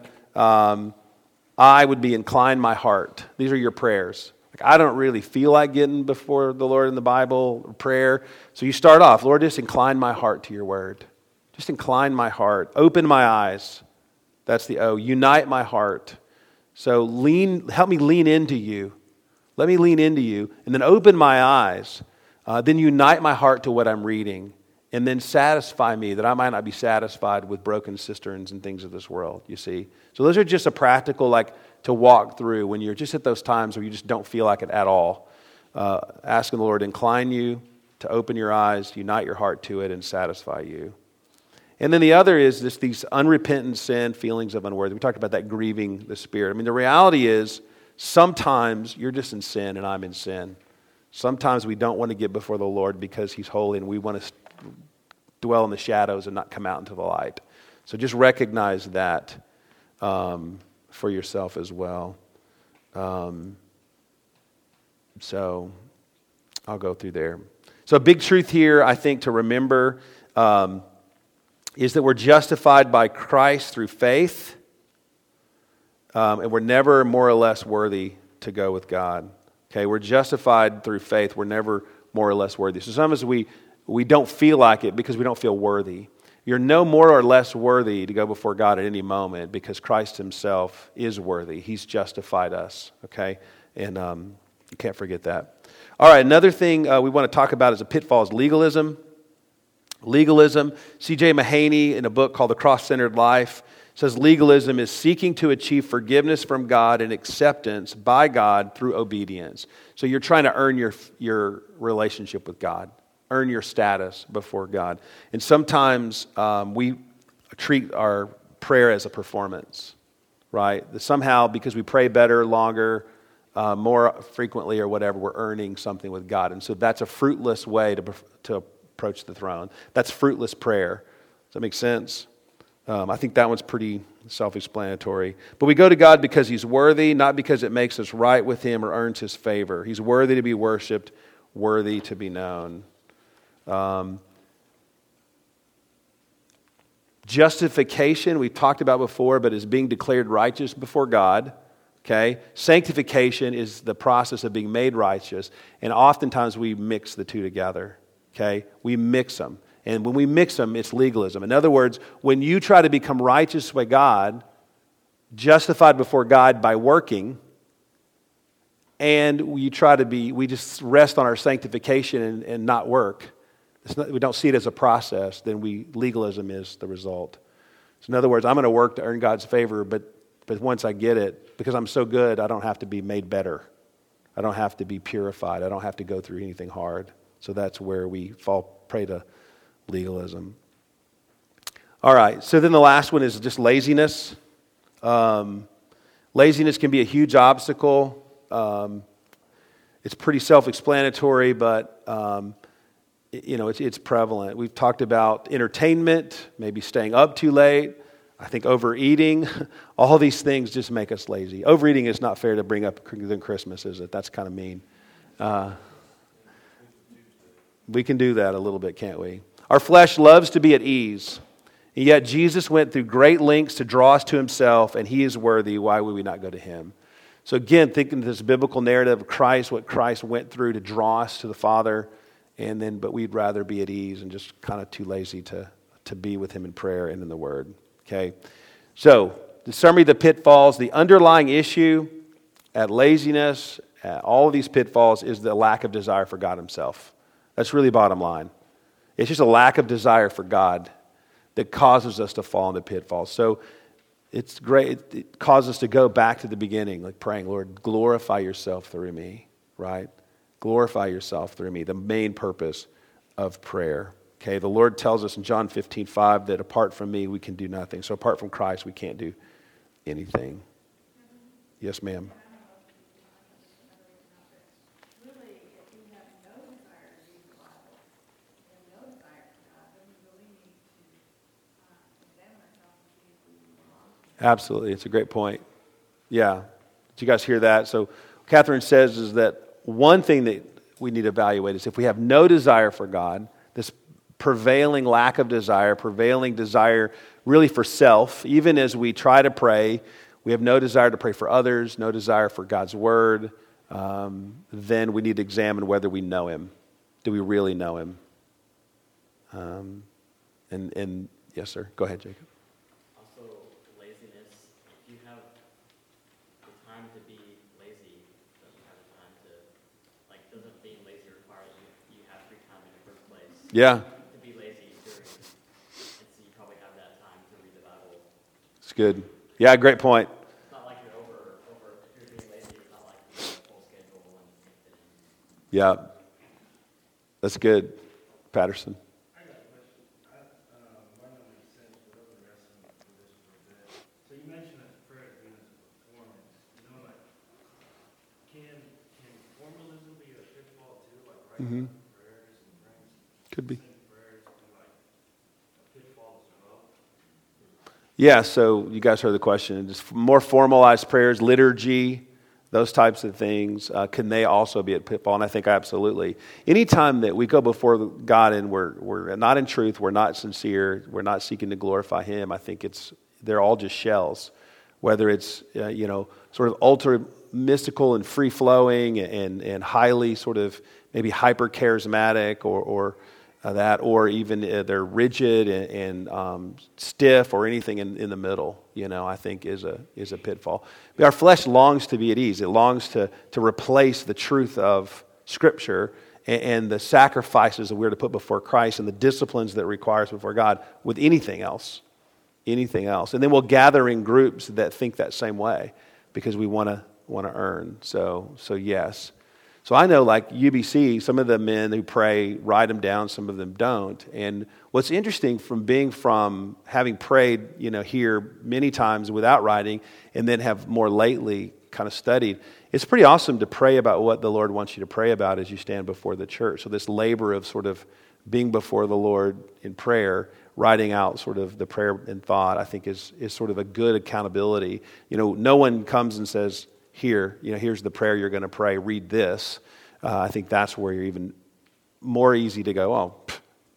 I would be incline my heart. These are your prayers. Like, I don't really feel like getting before the Lord in the Bible or prayer. So you start off, Lord, just incline my heart to your word. Just incline my heart. Open my eyes. That's the O. Unite my heart. So help me lean into you. Let me lean into you. And then open my eyes. Then unite my heart to what I'm reading. And then satisfy me that I might not be satisfied with broken cisterns and things of this world, you see. So those are just a practical, to walk through when you're just at those times where you just don't feel like it at all. Asking the Lord to incline you, to open your eyes, unite your heart to it, and satisfy you. And then the other is these unrepentant sin, feelings of unworthy. We talked about that grieving the Spirit. I mean, the reality is sometimes you're just in sin and I'm in sin. Sometimes we don't want to get before the Lord because He's holy and we want to dwell in the shadows and not come out into the light. So just recognize that for yourself as well. So I'll go through there. So a big truth here, I think, to remember is that we're justified by Christ through faith, and we're never more or less worthy to go with God. Okay, we're justified through faith. We're never more or less worthy. So sometimes we don't feel like it because we don't feel worthy. You're no more or less worthy to go before God at any moment because Christ Himself is worthy. He's justified us, okay? And you can't forget that. All right, another thing we want to talk about is a pitfall is legalism. Legalism. C.J. Mahaney, in a book called The Cross-Centered Life, says legalism is seeking to achieve forgiveness from God and acceptance by God through obedience. So you're trying to earn your relationship with God. Earn your status before God. And sometimes we treat our prayer as a performance, right? That somehow, because we pray better, longer, more frequently or whatever, we're earning something with God. And so that's a fruitless way to approach the throne. That's fruitless prayer. Does that make sense? I think that one's pretty self-explanatory. But we go to God because He's worthy, not because it makes us right with Him or earns His favor. He's worthy to be worshipped, worthy to be known. Justification, we've talked about before, but is being declared righteous before God. Okay? Sanctification is the process of being made righteous. And oftentimes we mix the two together. Okay? We mix them. And when we mix them, it's legalism. In other words, when you try to become righteous by God, justified before God by working, and we just rest on our sanctification and not work. We don't see it as a process, then legalism is the result. So in other words, I'm going to work to earn God's favor, but once I get it, because I'm so good, I don't have to be made better. I don't have to be purified. I don't have to go through anything hard. So that's where we fall prey to legalism. All right, so then the last one is just laziness. Laziness can be a huge obstacle. It's pretty self-explanatory, but it's prevalent. We've talked about entertainment, maybe staying up too late. I think overeating. All these things just make us lazy. Overeating is not fair to bring up than Christmas, is it? That's kind of mean. We can do that a little bit, can't we? Our flesh loves to be at ease. And yet Jesus went through great lengths to draw us to himself, and he is worthy. Why would we not go to him? So again, thinking this biblical narrative of Christ, what Christ went through to draw us to the Father, but we'd rather be at ease and just kind of too lazy to be with him in prayer and in the Word. Okay? So, the summary of the pitfalls, the underlying issue at laziness, at all of these pitfalls, is the lack of desire for God himself. That's really bottom line. It's just a lack of desire for God that causes us to fall into pitfalls. So it's great. It causes us to go back to the beginning, like praying, Lord, glorify yourself through me, right? Glorify yourself through me, the main purpose of prayer. Okay, the Lord tells us in John 15:5 that apart from me, we can do nothing. So apart from Christ, we can't do anything. Yes, ma'am. Really, if you have no desire to read the Bible, you have no desire for God, then we really need to examine ourselves and see if we belong. Absolutely. It's a great point. Yeah. Did you guys hear that? So Catherine says is that one thing that we need to evaluate is if we have no desire for God, this prevailing lack of desire, prevailing desire really for self, even as we try to pray, we have no desire to pray for others, no desire for God's word, then we need to examine whether we know him. Do we really know him? And yes, sir. Go ahead, Jacob. Also, laziness. If you have the time to be lazy, don't you have the time to, doesn't being lazy require you have free time in the first place? Yeah. To be lazy during, and so you probably have that time to read the Bible. It's good. Yeah, great point. It's not like you're if you're being lazy, it's not like you have a full schedule and fit in. Yeah. That's good. Patterson. I got a question. Might not make sense, but I've been wrestling with this for a bit. So you mentioned that prayer being as a performance. Can formalism be a pitfall too? Like writing down prayers and praying Could be. prayers be like a pitfall as well? Yeah, so you guys heard the question. Just more formalized prayers, liturgy, those types of things, can they also be a pitfall? And I think absolutely. Anytime that we go before God and we're not in truth, we're not sincere, we're not seeking to glorify him, I think they're all just shells. Whether it's, sort of ultra mystical and free-flowing and highly sort of maybe hyper-charismatic or even they're rigid and stiff or anything in the middle, I think is a pitfall. But our flesh longs to be at ease. It longs to replace the truth of Scripture and the sacrifices that we're to put before Christ and the disciplines that it requires before God with anything else. Anything else. And then we'll gather in groups that think that same way because we want to earn. So yes. So I know, like UBC, some of the men who pray write them down, some of them don't. And what's interesting from having prayed, here many times without writing, and then have more lately kind of studied, it's pretty awesome to pray about what the Lord wants you to pray about as you stand before the church. So this labor of sort of being before the Lord in prayer, writing out sort of the prayer and thought, I think is sort of a good accountability. No one comes and says, here's the prayer you're going to pray, read this. I think that's where you're even more easy to go,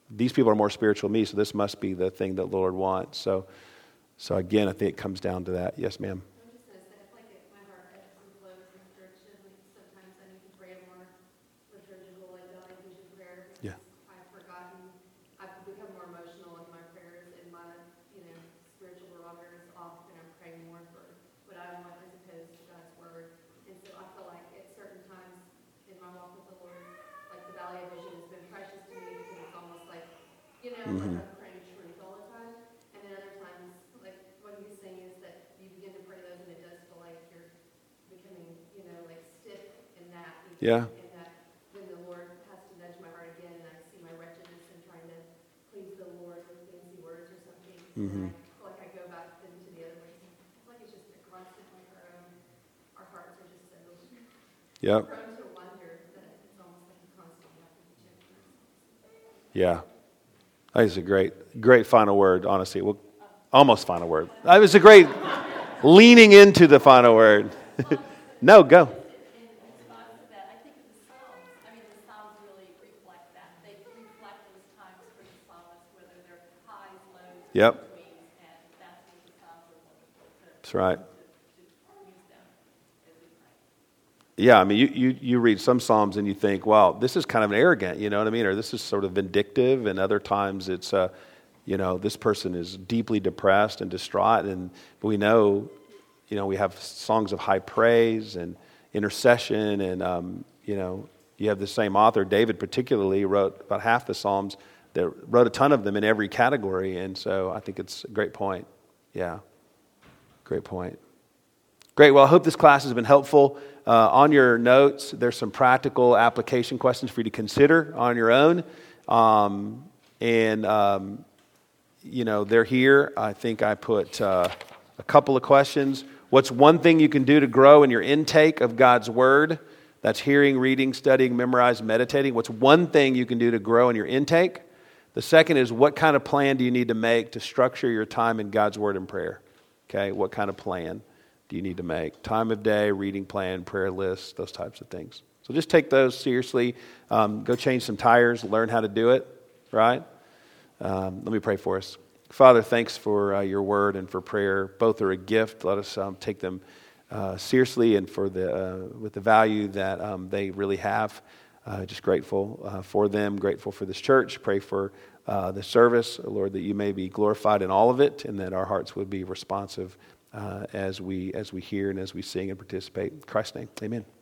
these people are more spiritual than me, so this must be the thing that the Lord wants. So again, I think it comes down to that. Yes, ma'am. I'm just gonna say, I feel like my heart ebbs and flows in the direction, like sometimes I need to pray more liturgical, like that, like vision prayer, because Yeah. I've forgotten, I've become more emotional in my prayers and my, spiritual barometer is off, and I'm praying more for what I want as opposed to God's word. And so I feel like at certain times in my walk with the Lord, like the Valley of Vision has been precious to me because it's almost like, like I'm praying truth all the time. And then other times, like what he's saying is that you begin to pray those and it does feel like you're becoming, like stiff in that. Yeah. And that then the Lord has to nudge my heart again and I see my wretchedness and trying to please the Lord with fancy words or something. And I feel like I go back into the other ways. It's like it's just a constant, like our hearts are just so Yep. prone to wonder that it's almost like a constant we have to be checking ourselves. Yeah. That is a great final word, honestly. Well, almost final word. That was a great leaning into the final word. No, go. In response to that, I think of the Psalms. I mean, the Psalms really reflect that. They reflect those times for the psalmist, whether they're highs, lows, Yep. betweens, and that's what the Psalms are wonderful to That's right. use them as we pray. Yeah, I mean, you read some Psalms and you think, wow, this is kind of arrogant, you know what I mean? Or this is sort of vindictive, and other times it's, this person is deeply depressed and distraught, and we know, we have songs of high praise and intercession, and, you have the same author, David particularly, wrote about half the Psalms, that wrote a ton of them in every category, and so I think it's a great point. Yeah, great point. Great. Well, I hope this class has been helpful. On your notes, there's some practical application questions for you to consider on your own. They're here. I think I put a couple of questions. What's one thing you can do to grow in your intake of God's Word? That's hearing, reading, studying, memorizing, meditating. What's one thing you can do to grow in your intake? The second is, what kind of plan do you need to make to structure your time in God's Word and prayer? Okay, what kind of plan do you need to make? Time of day, reading plan, prayer list, those types of things. So just take those seriously. Go change some tires, learn how to do it, right? Let me pray for us. Father, thanks for your word and for prayer. Both are a gift. Let us take them seriously and for with the value that they really have. Just grateful for them, grateful for this church. Pray for the service, Lord, that you may be glorified in all of it, and that our hearts would be responsive as we hear and as we sing and participate. In Christ's name, amen.